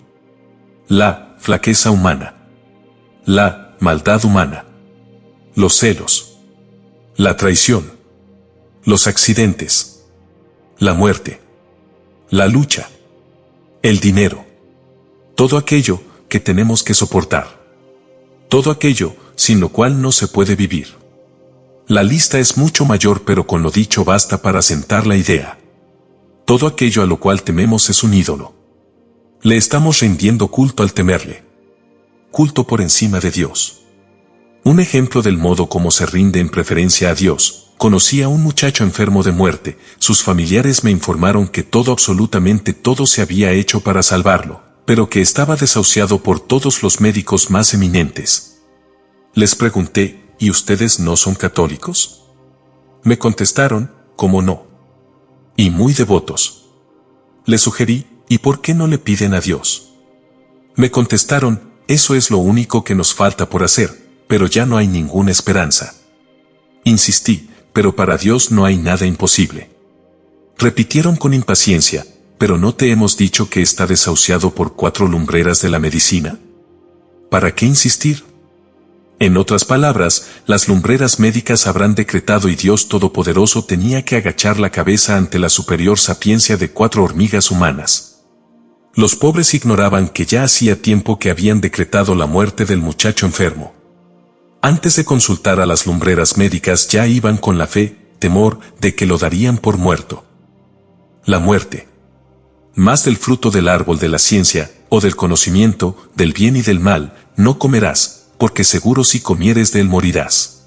S1: la flaqueza humana, la maldad humana, los celos, la traición, los accidentes, la muerte, la lucha, El dinero. Todo aquello que tenemos que soportar. Todo aquello sin lo cual no se puede vivir. La lista es mucho mayor, pero con lo dicho basta para sentar la idea. Todo aquello a lo cual tememos es un ídolo. Le estamos rindiendo culto al temerle. Culto por encima de Dios. Un ejemplo del modo como se rinde en preferencia a Dios. Conocí a un muchacho enfermo de muerte. Sus familiares me informaron que todo, absolutamente todo, se había hecho para salvarlo, pero que estaba desahuciado por todos los médicos más eminentes. Les pregunté, ¿y ustedes no son católicos? Me contestaron, ¿cómo no? Y muy devotos. Les sugerí, ¿y por qué no le piden a Dios? Me contestaron, eso es lo único que nos falta por hacer, pero ya no hay ninguna esperanza. Insistí, pero para Dios no hay nada imposible. Repitieron con impaciencia, ¿pero no te hemos dicho que está desahuciado por cuatro lumbreras de la medicina? ¿Para qué insistir? En otras palabras, las lumbreras médicas habrán decretado y Dios Todopoderoso tenía que agachar la cabeza ante la superior sapiencia de cuatro hormigas humanas. Los pobres ignoraban que ya hacía tiempo que habían decretado la muerte del muchacho enfermo. Antes de consultar a las lumbreras médicas ya iban con la fe, temor, de que lo darían por muerto. La muerte. Más del fruto del árbol de la ciencia, o del conocimiento, del bien y del mal, no comerás, porque seguro si comieres de él morirás.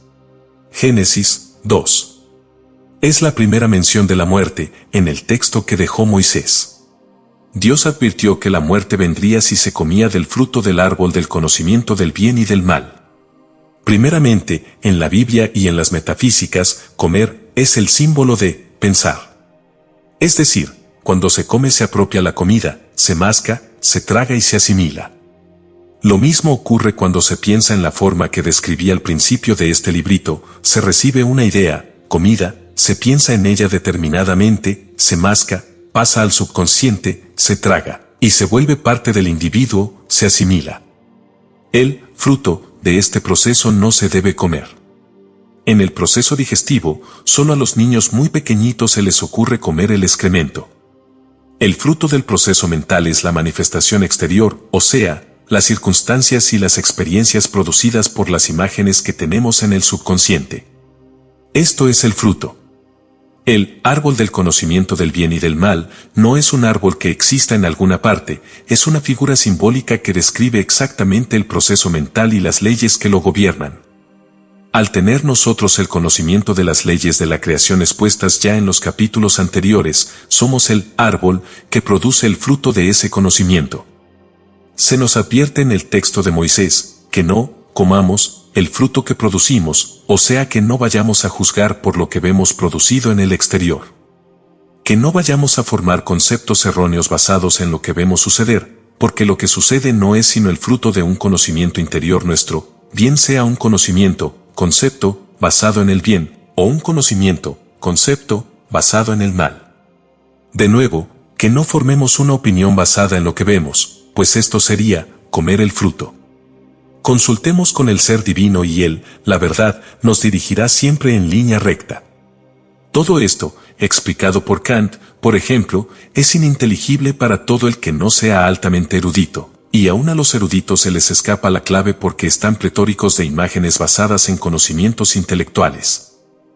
S1: Génesis dos. Es la primera mención de la muerte, en el texto que dejó Moisés. Dios advirtió que la muerte vendría si se comía del fruto del árbol del conocimiento del bien y del mal. Primeramente, en la Biblia y en las metafísicas, comer es el símbolo de pensar. Es decir, cuando se come se apropia la comida, se masca, se traga y se asimila. Lo mismo ocurre cuando se piensa en la forma que describí al principio de este librito, se recibe una idea, comida, se piensa en ella determinadamente, se masca, pasa al subconsciente, se traga, y se vuelve parte del individuo, se asimila. El fruto de este proceso no se debe comer. En el proceso digestivo, solo a los niños muy pequeñitos se les ocurre comer el excremento. El fruto del proceso mental es la manifestación exterior, o sea, las circunstancias y las experiencias producidas por las imágenes que tenemos en el subconsciente. Esto es el fruto. El árbol del conocimiento del bien y del mal no es un árbol que exista en alguna parte, es una figura simbólica que describe exactamente el proceso mental y las leyes que lo gobiernan. Al tener nosotros el conocimiento de las leyes de la creación expuestas ya en los capítulos anteriores, somos el árbol que produce el fruto de ese conocimiento. Se nos advierte en el texto de Moisés, que no comamos el fruto que producimos, o sea que no vayamos a juzgar por lo que vemos producido en el exterior. Que no vayamos a formar conceptos erróneos basados en lo que vemos suceder, porque lo que sucede no es sino el fruto de un conocimiento interior nuestro, bien sea un conocimiento, concepto, basado en el bien, o un conocimiento, concepto, basado en el mal. De nuevo, que no formemos una opinión basada en lo que vemos, pues esto sería comer el fruto. Consultemos con el Ser Divino y Él, la verdad, nos dirigirá siempre en línea recta. Todo esto, explicado por Kant, por ejemplo, es ininteligible para todo el que no sea altamente erudito, y aún a los eruditos se les escapa la clave porque están pletóricos de imágenes basadas en conocimientos intelectuales.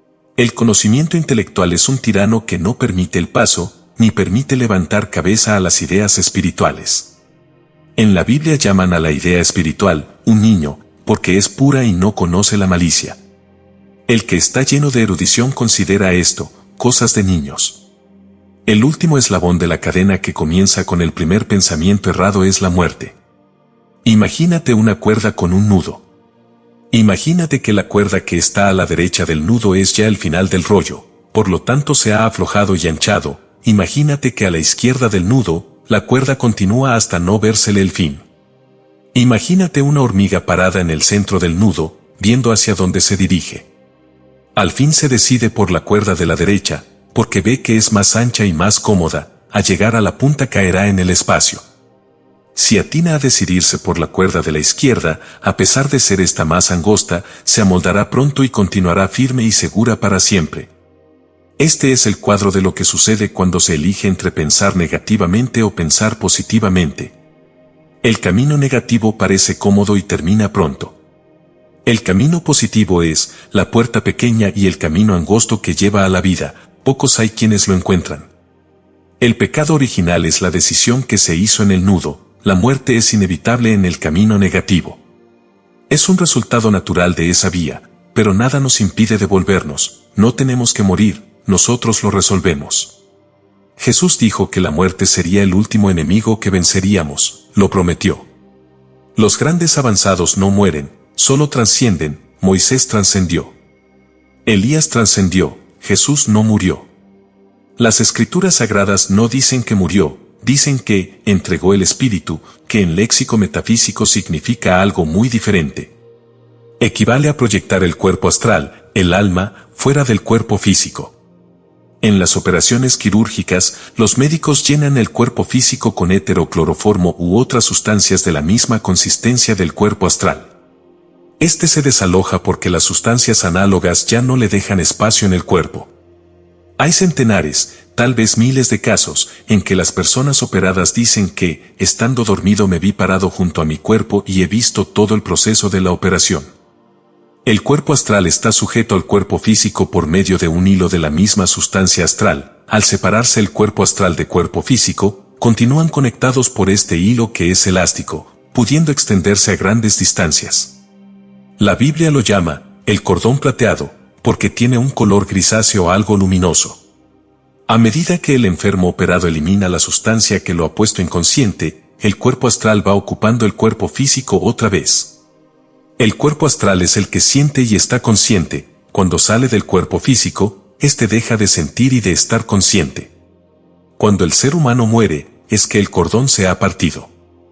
S1: El conocimiento intelectual es un tirano que no permite el paso, ni permite levantar cabeza a las ideas espirituales. En la Biblia llaman a la idea espiritual, un niño, porque es pura y no conoce la malicia. El que está lleno de erudición considera esto, cosas de niños. El último eslabón de la cadena que comienza con el primer pensamiento errado es la muerte. Imagínate una cuerda con un nudo. Imagínate que la cuerda que está a la derecha del nudo es ya el final del rollo, por lo tanto se ha aflojado y anchado. Imagínate que a la izquierda del nudo, la cuerda continúa hasta no vérsele el fin. Imagínate una hormiga parada en el centro del nudo, viendo hacia dónde se dirige. Al fin se decide por la cuerda de la derecha, porque ve que es más ancha y más cómoda, al llegar a la punta caerá en el espacio. Si atina a decidirse por la cuerda de la izquierda, a pesar de ser esta más angosta, se amoldará pronto y continuará firme y segura para siempre. Este es el cuadro de lo que sucede cuando se elige entre pensar negativamente o pensar positivamente. El camino negativo parece cómodo y termina pronto. El camino positivo es la puerta pequeña y el camino angosto que lleva a la vida. Pocos hay quienes lo encuentran. El pecado original es la decisión que se hizo en el nudo. La muerte es inevitable en el camino negativo. Es un resultado natural de esa vía, pero nada nos impide devolvernos. No tenemos que morir, nosotros lo resolvemos. Jesús dijo que la muerte sería el último enemigo que venceríamos, lo prometió. Los grandes avanzados no mueren, solo trascienden. Moisés trascendió. Elías trascendió, Jesús no murió. Las escrituras sagradas no dicen que murió, dicen que entregó el espíritu, que en léxico metafísico significa algo muy diferente. Equivale a proyectar el cuerpo astral, el alma, fuera del cuerpo físico. En las operaciones quirúrgicas, los médicos llenan el cuerpo físico con éter o cloroformo u otras sustancias de la misma consistencia del cuerpo astral. Este se desaloja porque las sustancias análogas ya no le dejan espacio en el cuerpo. Hay centenares, tal vez miles de casos, en que las personas operadas dicen que, estando dormido me vi parado junto a mi cuerpo y he visto todo el proceso de la operación. El cuerpo astral está sujeto al cuerpo físico por medio de un hilo de la misma sustancia astral. Al separarse el cuerpo astral de cuerpo físico, continúan conectados por este hilo que es elástico, pudiendo extenderse a grandes distancias. La Biblia lo llama, el cordón plateado, porque tiene un color grisáceo algo luminoso. A medida que el enfermo operado elimina la sustancia que lo ha puesto inconsciente, el cuerpo astral va ocupando el cuerpo físico otra vez. El cuerpo astral es el que siente y está consciente. Cuando sale del cuerpo físico, éste deja de sentir y de estar consciente. Cuando el ser humano muere, es que el cordón se ha partido.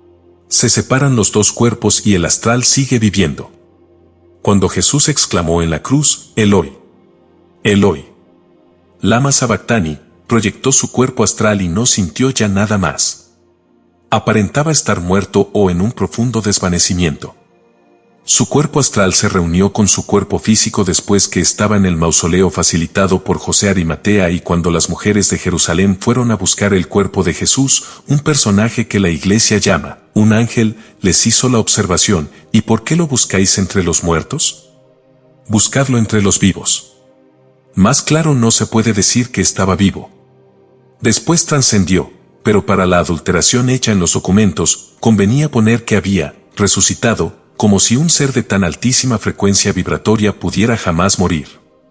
S1: Se separan los dos cuerpos y el astral sigue viviendo. Cuando Jesús exclamó en la cruz, Eloi, Eloi, lama sabactani, proyectó su cuerpo astral y no sintió ya nada más. Aparentaba estar muerto o en un profundo desvanecimiento. Su cuerpo astral se reunió con su cuerpo físico después que estaba en el mausoleo facilitado por José Arimatea y cuando las mujeres de Jerusalén fueron a buscar el cuerpo de Jesús, un personaje que la iglesia llama, un ángel, les hizo la observación, ¿y por qué lo buscáis entre los muertos? Buscadlo entre los vivos. Más claro no se puede decir que estaba vivo. Después trascendió, pero para la adulteración hecha en los documentos, convenía poner que había resucitado, como si un ser de tan altísima frecuencia vibratoria pudiera jamás morir.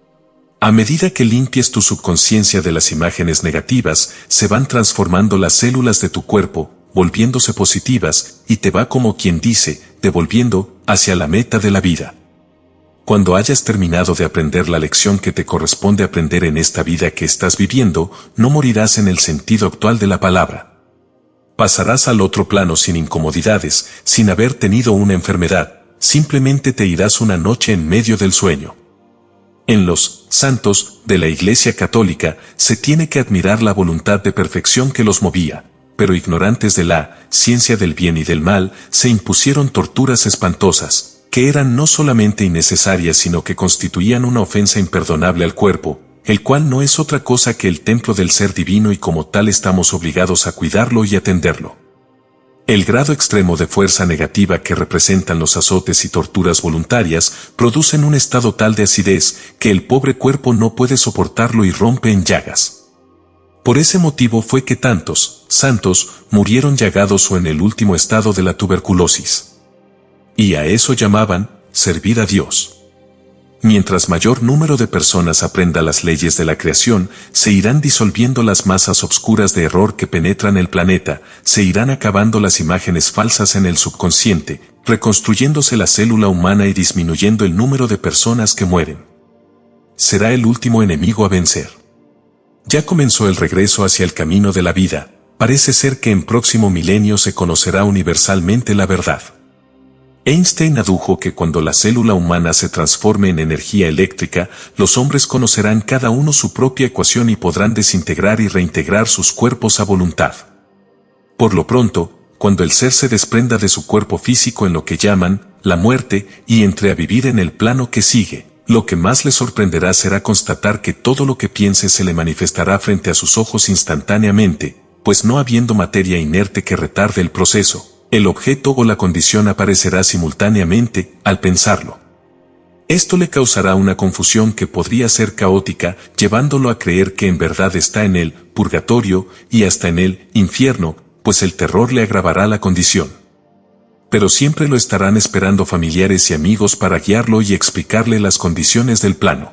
S1: A medida que limpies tu subconsciencia de las imágenes negativas, se van transformando las células de tu cuerpo, volviéndose positivas, y te va como quien dice, devolviendo, hacia la meta de la vida. Cuando hayas terminado de aprender la lección que te corresponde aprender en esta vida que estás viviendo, no morirás en el sentido actual de la palabra. Pasarás al otro plano sin incomodidades, sin haber tenido una enfermedad, simplemente te irás una noche en medio del sueño. En los santos de la Iglesia Católica se tiene que admirar la voluntad de perfección que los movía, pero ignorantes de la ciencia del bien y del mal, se impusieron torturas espantosas, que eran no solamente innecesarias sino que constituían una ofensa imperdonable al cuerpo, el cual no es otra cosa que el templo del ser divino y como tal estamos obligados a cuidarlo y atenderlo. El grado extremo de fuerza negativa que representan los azotes y torturas voluntarias producen un estado tal de acidez que el pobre cuerpo no puede soportarlo y rompe en llagas. Por ese motivo fue que tantos santos murieron llagados o en el último estado de la tuberculosis. Y a eso llamaban servir a Dios. Mientras mayor número de personas aprenda las leyes de la creación, se irán disolviendo las masas obscuras de error que penetran el planeta, se irán acabando las imágenes falsas en el subconsciente, reconstruyéndose la célula humana y disminuyendo el número de personas que mueren. Será el último enemigo a vencer. Ya comenzó el regreso hacia el camino de la vida, parece ser que en próximo milenio se conocerá universalmente la verdad. Einstein adujo que cuando la célula humana se transforme en energía eléctrica, los hombres conocerán cada uno su propia ecuación y podrán desintegrar y reintegrar sus cuerpos a voluntad. Por lo pronto, cuando el ser se desprenda de su cuerpo físico en lo que llaman la muerte y entre a vivir en el plano que sigue, Lo que más le sorprenderá será constatar que todo lo que piense se le manifestará frente a sus ojos instantáneamente, pues no habiendo materia inerte que retarde el proceso, el objeto o la condición aparecerá simultáneamente al pensarlo. Esto le causará una confusión que podría ser caótica, llevándolo a creer que en verdad está en el purgatorio y hasta en el infierno, pues el terror le agravará la condición. Pero siempre lo estarán esperando familiares y amigos para guiarlo y explicarle las condiciones del plano.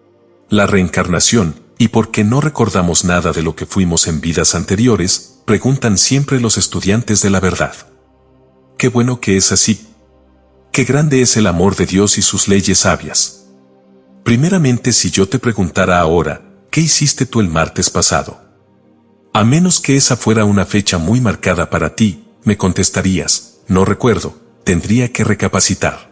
S1: La reencarnación, y por qué no recordamos nada de lo que fuimos en vidas anteriores, preguntan siempre los estudiantes de la verdad. Qué bueno que es así. Qué grande es el amor de Dios y sus leyes sabias. Primeramente, si yo te preguntara ahora, ¿qué hiciste tú el martes pasado? A menos que esa fuera una fecha muy marcada para ti, me contestarías, no recuerdo, tendría que recapacitar.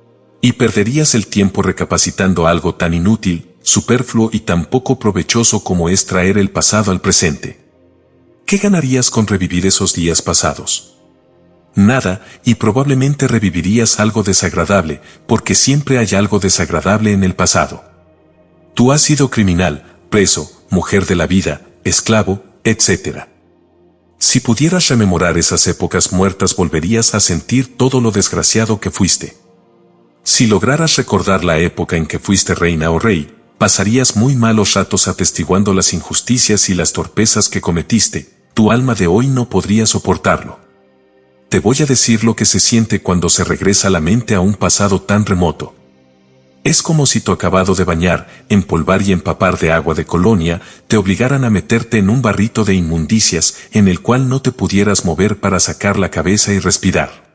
S1: Y perderías el tiempo recapacitando algo tan inútil, superfluo y tan poco provechoso como es traer el pasado al presente. ¿Qué ganarías con revivir esos días pasados? Nada, y probablemente revivirías algo desagradable, porque siempre hay algo desagradable en el pasado. Tú has sido criminal, preso, mujer de la vida, esclavo, etcétera. Si pudieras rememorar esas épocas muertas volverías a sentir todo lo desgraciado que fuiste. Si lograras recordar la época en que fuiste reina o rey, pasarías muy malos ratos atestiguando las injusticias y las torpezas que cometiste, tu alma de hoy no podría soportarlo. Te voy a decir lo que se siente cuando se regresa la mente a un pasado tan remoto. Es como si tu acabado de bañar, empolvar y empapar de agua de colonia, te obligaran a meterte en un barrito de inmundicias en el cual no te pudieras mover para sacar la cabeza y respirar.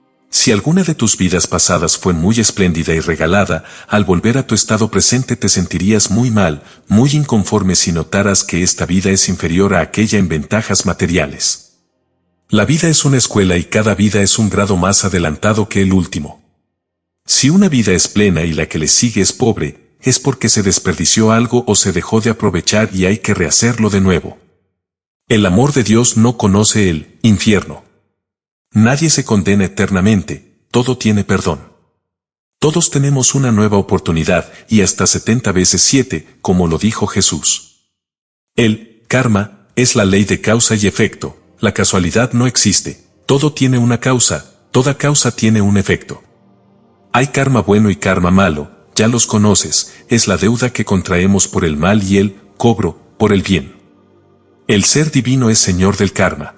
S1: Si alguna de tus vidas pasadas fue muy espléndida y regalada, al volver a tu estado presente te sentirías muy mal, muy inconforme si notaras que esta vida es inferior a aquella en ventajas materiales. La vida es una escuela y cada vida es un grado más adelantado que el último. Si una vida es plena y la que le sigue es pobre, es porque se desperdició algo o se dejó de aprovechar y hay que rehacerlo de nuevo. El amor de Dios no conoce el infierno. Nadie se condena eternamente, todo tiene perdón. Todos tenemos una nueva oportunidad y hasta setenta veces siete, como lo dijo Jesús. El karma es la ley de causa y efecto, la casualidad no existe, todo tiene una causa, toda causa tiene un efecto. Hay karma bueno y karma malo, ya los conoces, es la deuda que contraemos por el mal y el cobro por el bien. El ser divino es señor del karma.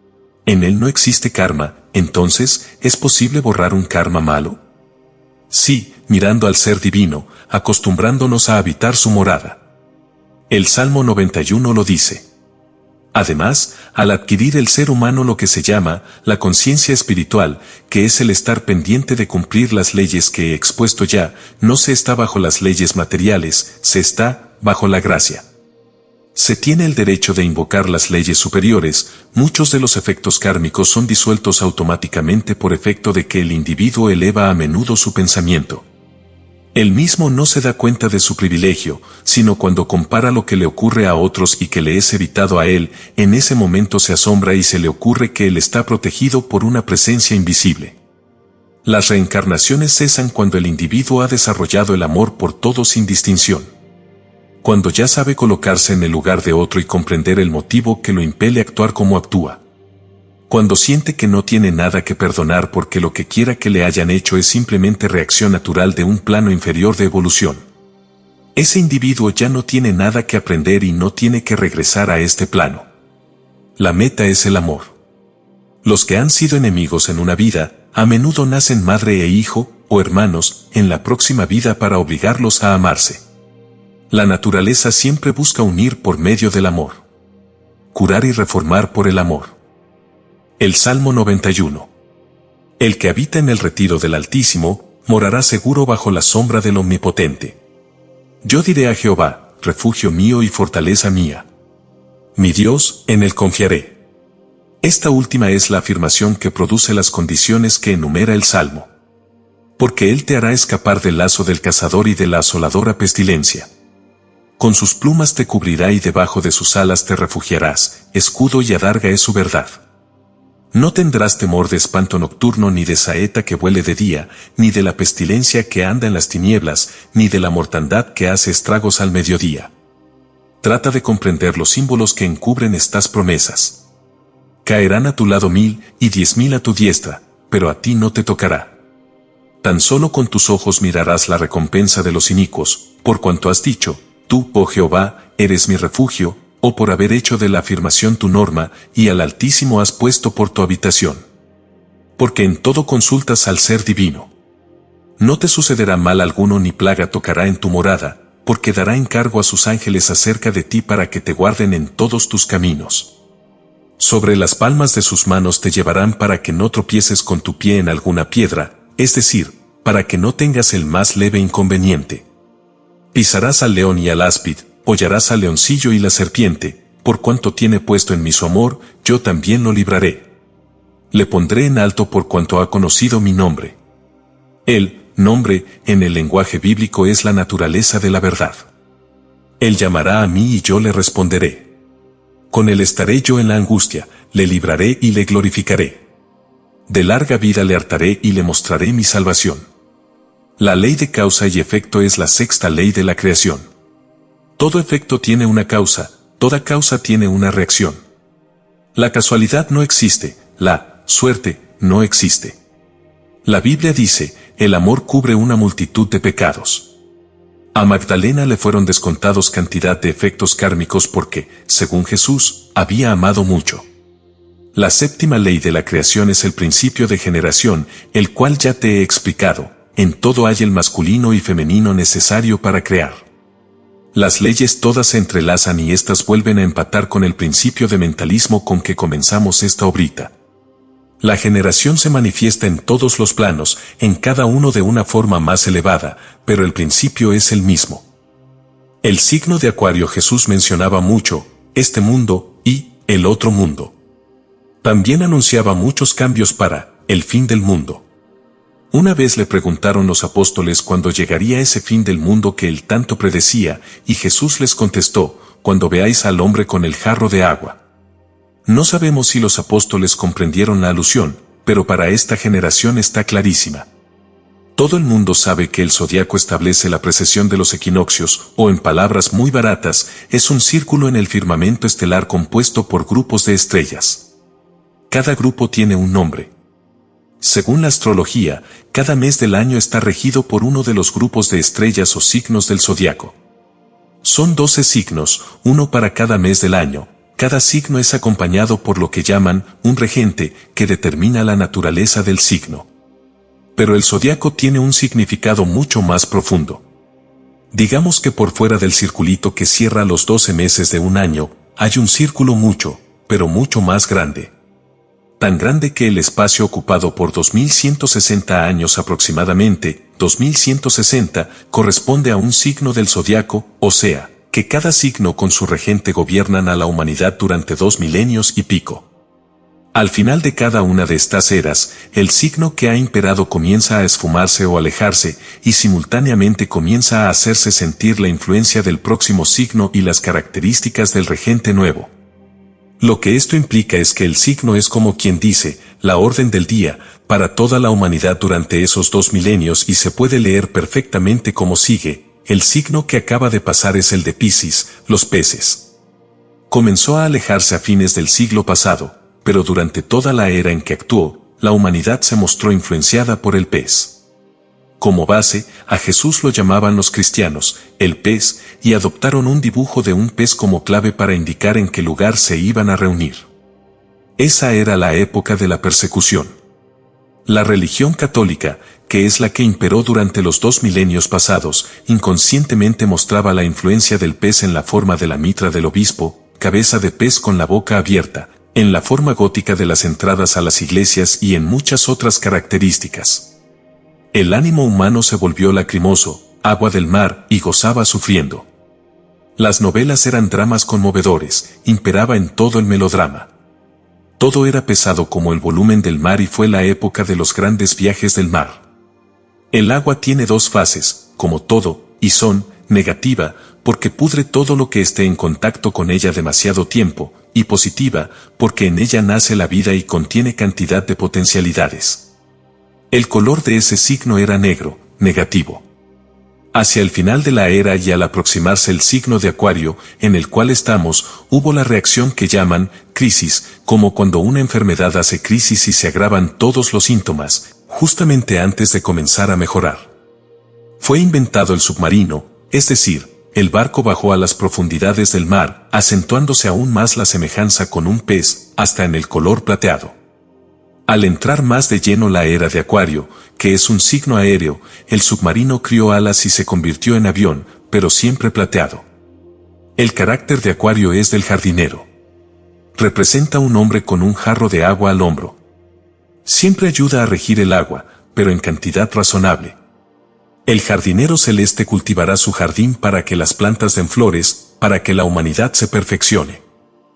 S1: En él no existe karma, entonces, ¿es posible borrar un karma malo? Sí, mirando al ser divino, acostumbrándonos a habitar su morada. El Salmo noventa y uno lo dice. Además, al adquirir el ser humano lo que se llama la conciencia espiritual, que es el estar pendiente de cumplir las leyes que he expuesto ya, no se está bajo las leyes materiales, se está bajo la gracia. Se tiene el derecho de invocar las leyes superiores, muchos de los efectos kármicos son disueltos automáticamente por efecto de que el individuo eleva a menudo su pensamiento. Él mismo no se da cuenta de su privilegio, sino cuando compara lo que le ocurre a otros y que le es evitado a él, en ese momento se asombra y se le ocurre que él está protegido por una presencia invisible. Las reencarnaciones cesan cuando el individuo ha desarrollado el amor por todos sin distinción. Cuando ya sabe colocarse en el lugar de otro y comprender el motivo que lo impele a actuar como actúa. Cuando siente que no tiene nada que perdonar porque lo que quiera que le hayan hecho es simplemente reacción natural de un plano inferior de evolución. Ese individuo ya no tiene nada que aprender y no tiene que regresar a este plano. La meta es el amor. Los que han sido enemigos en una vida, a menudo nacen madre e hijo, o hermanos, en la próxima vida para obligarlos a amarse. La naturaleza siempre busca unir por medio del amor. Curar y reformar por el amor. El Salmo noventa y uno. El que habita en el retiro del Altísimo, morará seguro bajo la sombra del Omnipotente. Yo diré a Jehová, refugio mío y fortaleza mía. Mi Dios, en él confiaré. Esta última es la afirmación que produce las condiciones que enumera el Salmo. Porque él te hará escapar del lazo del cazador y de la asoladora pestilencia. Con sus plumas te cubrirá y debajo de sus alas te refugiarás, escudo y adarga es su verdad. No tendrás temor de espanto nocturno, ni de saeta que vuele de día, ni de la pestilencia que anda en las tinieblas, ni de la mortandad que hace estragos al mediodía. Trata de comprender los símbolos que encubren estas promesas. Caerán a tu lado mil y diez mil a tu diestra, pero a ti no te tocará. Tan solo con tus ojos mirarás la recompensa de los inicuos, por cuanto has dicho, tú, oh Jehová, eres mi refugio, o por haber hecho de la afirmación tu norma, y al Altísimo has puesto por tu habitación. Porque en todo consultas al Ser Divino. No te sucederá mal alguno ni plaga tocará en tu morada, porque dará encargo a sus ángeles acerca de ti para que te guarden en todos tus caminos. Sobre las palmas de sus manos te llevarán para que no tropieces con tu pie en alguna piedra, es decir, para que no tengas el más leve inconveniente. Pisarás al león y al áspid, hollarás al leoncillo y la serpiente, por cuanto tiene puesto en mí su amor, yo también lo libraré. Le pondré en alto por cuanto ha conocido mi nombre. El nombre, en el lenguaje bíblico, es la naturaleza de la verdad. Él llamará a mí y yo le responderé. Con él estaré yo en la angustia, le libraré y le glorificaré. De larga vida le hartaré y le mostraré mi salvación. La ley de causa y efecto es la sexta ley de la creación. Todo efecto tiene una causa, toda causa tiene una reacción. La casualidad no existe, la suerte no existe. La Biblia dice, el amor cubre una multitud de pecados. A Magdalena le fueron descontados cantidad de efectos kármicos porque, según Jesús, había amado mucho. La séptima ley de la creación es el principio de generación, el cual ya te he explicado, en todo hay el masculino y femenino necesario para crear. Las leyes todas se entrelazan y éstas vuelven a empatar con el principio de mentalismo con que comenzamos esta obrita. La generación se manifiesta en todos los planos, en cada uno de una forma más elevada, pero el principio es el mismo. El signo de Acuario Jesús mencionaba mucho, este mundo y el otro mundo. También anunciaba muchos cambios para el fin del mundo. Una vez le preguntaron los apóstoles cuándo llegaría ese fin del mundo que él tanto predecía, y Jesús les contestó, cuando veáis al hombre con el jarro de agua. No sabemos si los apóstoles comprendieron la alusión, pero para esta generación está clarísima. Todo el mundo sabe que el zodiaco establece la precesión de los equinoccios, o en palabras muy baratas, es un círculo en el firmamento estelar compuesto por grupos de estrellas. Cada grupo tiene un nombre. Según la astrología, cada mes del año está regido por uno de los grupos de estrellas o signos del zodiaco. Son doce signos, uno para cada mes del año. Cada signo es acompañado por lo que llaman un regente, que determina la naturaleza del signo. Pero el zodiaco tiene un significado mucho más profundo. Digamos que por fuera del circulito que cierra los doce meses de un año, hay un círculo mucho, pero mucho más grande. Tan grande que el espacio ocupado por dos mil ciento sesenta años aproximadamente, dos mil ciento sesenta, corresponde a un signo del zodiaco, o sea, que cada signo con su regente gobiernan a la humanidad durante dos milenios y pico. Al final de cada una de estas eras, el signo que ha imperado comienza a esfumarse o alejarse, y simultáneamente comienza a hacerse sentir la influencia del próximo signo y las características del regente nuevo. Lo que esto implica es que el signo es como quien dice, la orden del día, para toda la humanidad durante esos dos milenios y se puede leer perfectamente como sigue, el signo que acaba de pasar es el de Piscis, los peces. Comenzó a alejarse a fines del siglo pasado, pero durante toda la era en que actuó, la humanidad se mostró influenciada por el pez. Como base, a Jesús lo llamaban los cristianos, el pez, y adoptaron un dibujo de un pez como clave para indicar en qué lugar se iban a reunir. Esa era la época de la persecución. La religión católica, que es la que imperó durante los dos milenios pasados, inconscientemente mostraba la influencia del pez en la forma de la mitra del obispo, cabeza de pez con la boca abierta, en la forma gótica de las entradas a las iglesias y en muchas otras características. El ánimo humano se volvió lacrimoso, agua del mar, y gozaba sufriendo. Las novelas eran dramas conmovedores, imperaba en todo el melodrama. Todo era pesado como el volumen del mar y fue la época de los grandes viajes del mar. El agua tiene dos fases, como todo, y son, negativa, porque pudre todo lo que esté en contacto con ella demasiado tiempo, y positiva, porque en ella nace la vida y contiene cantidad de potencialidades. El color de ese signo era negro, negativo. Hacia el final de la era y al aproximarse el signo de Acuario, en el cual estamos, hubo la reacción que llaman crisis, como cuando una enfermedad hace crisis y se agravan todos los síntomas, justamente antes de comenzar a mejorar. Fue inventado el submarino, es decir, el barco bajó a las profundidades del mar, acentuándose aún más la semejanza con un pez, hasta en el color plateado. Al entrar más de lleno la era de Acuario, que es un signo aéreo, el submarino crió alas y se convirtió en avión, pero siempre plateado. El carácter de Acuario es del jardinero. Representa un hombre con un jarro de agua al hombro. Siempre ayuda a regir el agua, pero en cantidad razonable. El jardinero celeste cultivará su jardín para que las plantas den flores, para que la humanidad se perfeccione.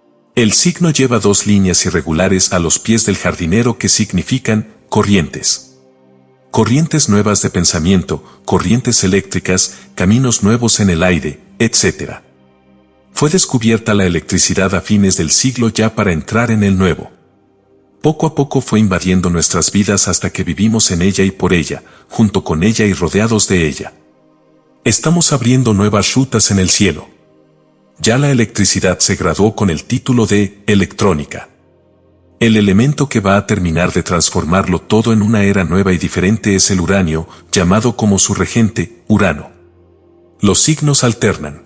S1: El signo lleva dos líneas irregulares a los pies del jardinero que significan corrientes. Corrientes nuevas de pensamiento, corrientes eléctricas, caminos nuevos en el aire, etcétera. Fue descubierta la electricidad a fines del siglo ya para entrar en el nuevo. Poco a poco fue invadiendo nuestras vidas hasta que vivimos en ella y por ella, junto con ella y rodeados de ella. Estamos abriendo nuevas rutas en el cielo. Ya la electricidad se graduó con el título de electrónica. El elemento que va a terminar de transformarlo todo en una era nueva y diferente es el uranio, llamado como su regente, Urano. Los signos alternan.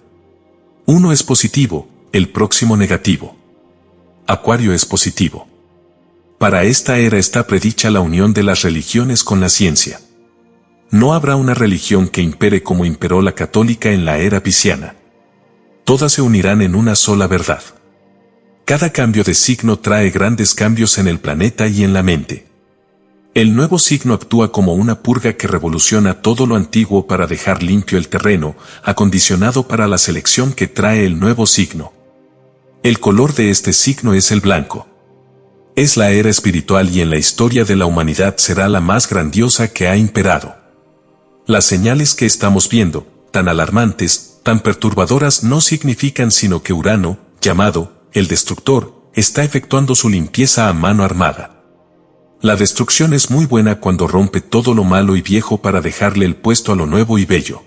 S1: Uno es positivo, el próximo negativo. Acuario es positivo. Para esta era está predicha la unión de las religiones con la ciencia. No habrá una religión que impere como imperó la católica en la era pisciana. Todas se unirán en una sola verdad. Cada cambio de signo trae grandes cambios en el planeta y en la mente. El nuevo signo actúa como una purga que revoluciona todo lo antiguo para dejar limpio el terreno, acondicionado para la selección que trae el nuevo signo. El color de este signo es el blanco. Es la era espiritual y en la historia de la humanidad será la más grandiosa que ha imperado. Las señales que estamos viendo, tan alarmantes, tan perturbadoras no significan sino que Urano, llamado, el destructor, está efectuando su limpieza a mano armada. La destrucción es muy buena cuando rompe todo lo malo y viejo para dejarle el puesto a lo nuevo y bello.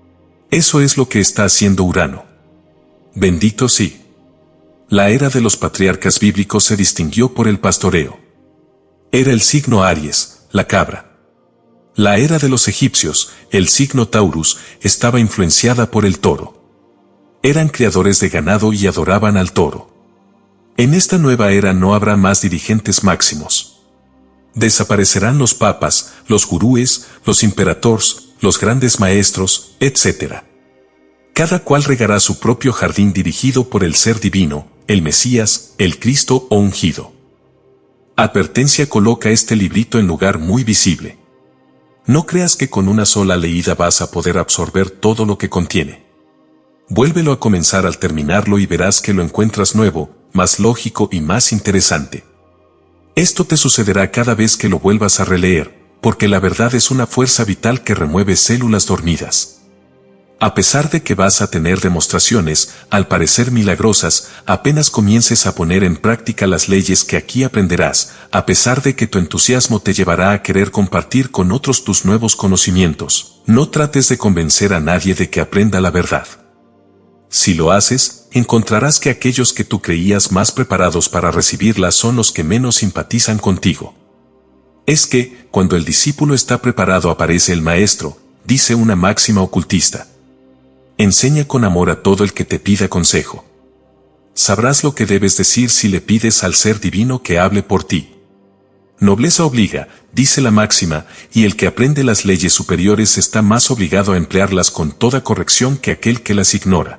S1: Eso es lo que está haciendo Urano. Bendito sí. La era de los patriarcas bíblicos se distinguió por el pastoreo. Era el signo Aries, la cabra. La era de los egipcios, el signo Taurus, estaba influenciada por el toro. Eran criadores de ganado y adoraban al toro. En esta nueva era no habrá más dirigentes máximos. Desaparecerán los papas, los gurúes, los imperatores, los grandes maestros, etcétera. Cada cual regará su propio jardín dirigido por el ser divino, el Mesías, el Cristo o ungido. Advertencia coloca este librito en lugar muy visible. No creas que con una sola leída vas a poder absorber todo lo que contiene. Vuélvelo a comenzar al terminarlo y verás que lo encuentras nuevo, más lógico y más interesante. Esto te sucederá cada vez que lo vuelvas a releer, porque la verdad es una fuerza vital que remueve células dormidas. A pesar de que vas a tener demostraciones, al parecer milagrosas, apenas comiences a poner en práctica las leyes que aquí aprenderás, a pesar de que tu entusiasmo te llevará a querer compartir con otros tus nuevos conocimientos, no trates de convencer a nadie de que aprenda la verdad. Si lo haces, encontrarás que aquellos que tú creías más preparados para recibirla son los que menos simpatizan contigo. Es que, cuando el discípulo está preparado aparece el maestro, dice una máxima ocultista. Enseña con amor a todo el que te pida consejo. Sabrás lo que debes decir si le pides al ser divino que hable por ti. Nobleza obliga, dice la máxima, y el que aprende las leyes superiores está más obligado a emplearlas con toda corrección que aquel que las ignora.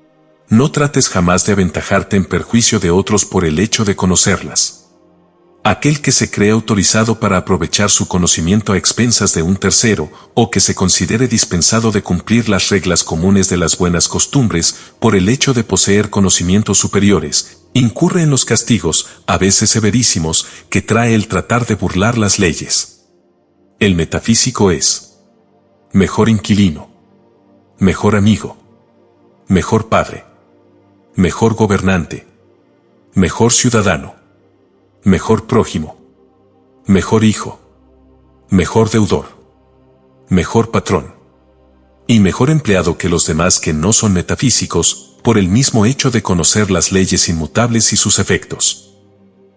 S1: No trates jamás de aventajarte en perjuicio de otros por el hecho de conocerlas. Aquel que se cree autorizado para aprovechar su conocimiento a expensas de un tercero, o que se considere dispensado de cumplir las reglas comunes de las buenas costumbres, por el hecho de poseer conocimientos superiores, incurre en los castigos, a veces severísimos, que trae el tratar de burlar las leyes. El metafísico es mejor inquilino, mejor amigo, mejor padre, mejor gobernante, mejor ciudadano, mejor prójimo, mejor hijo, mejor deudor, mejor patrón y mejor empleado que los demás que no son metafísicos, por el mismo hecho de conocer las leyes inmutables y sus efectos.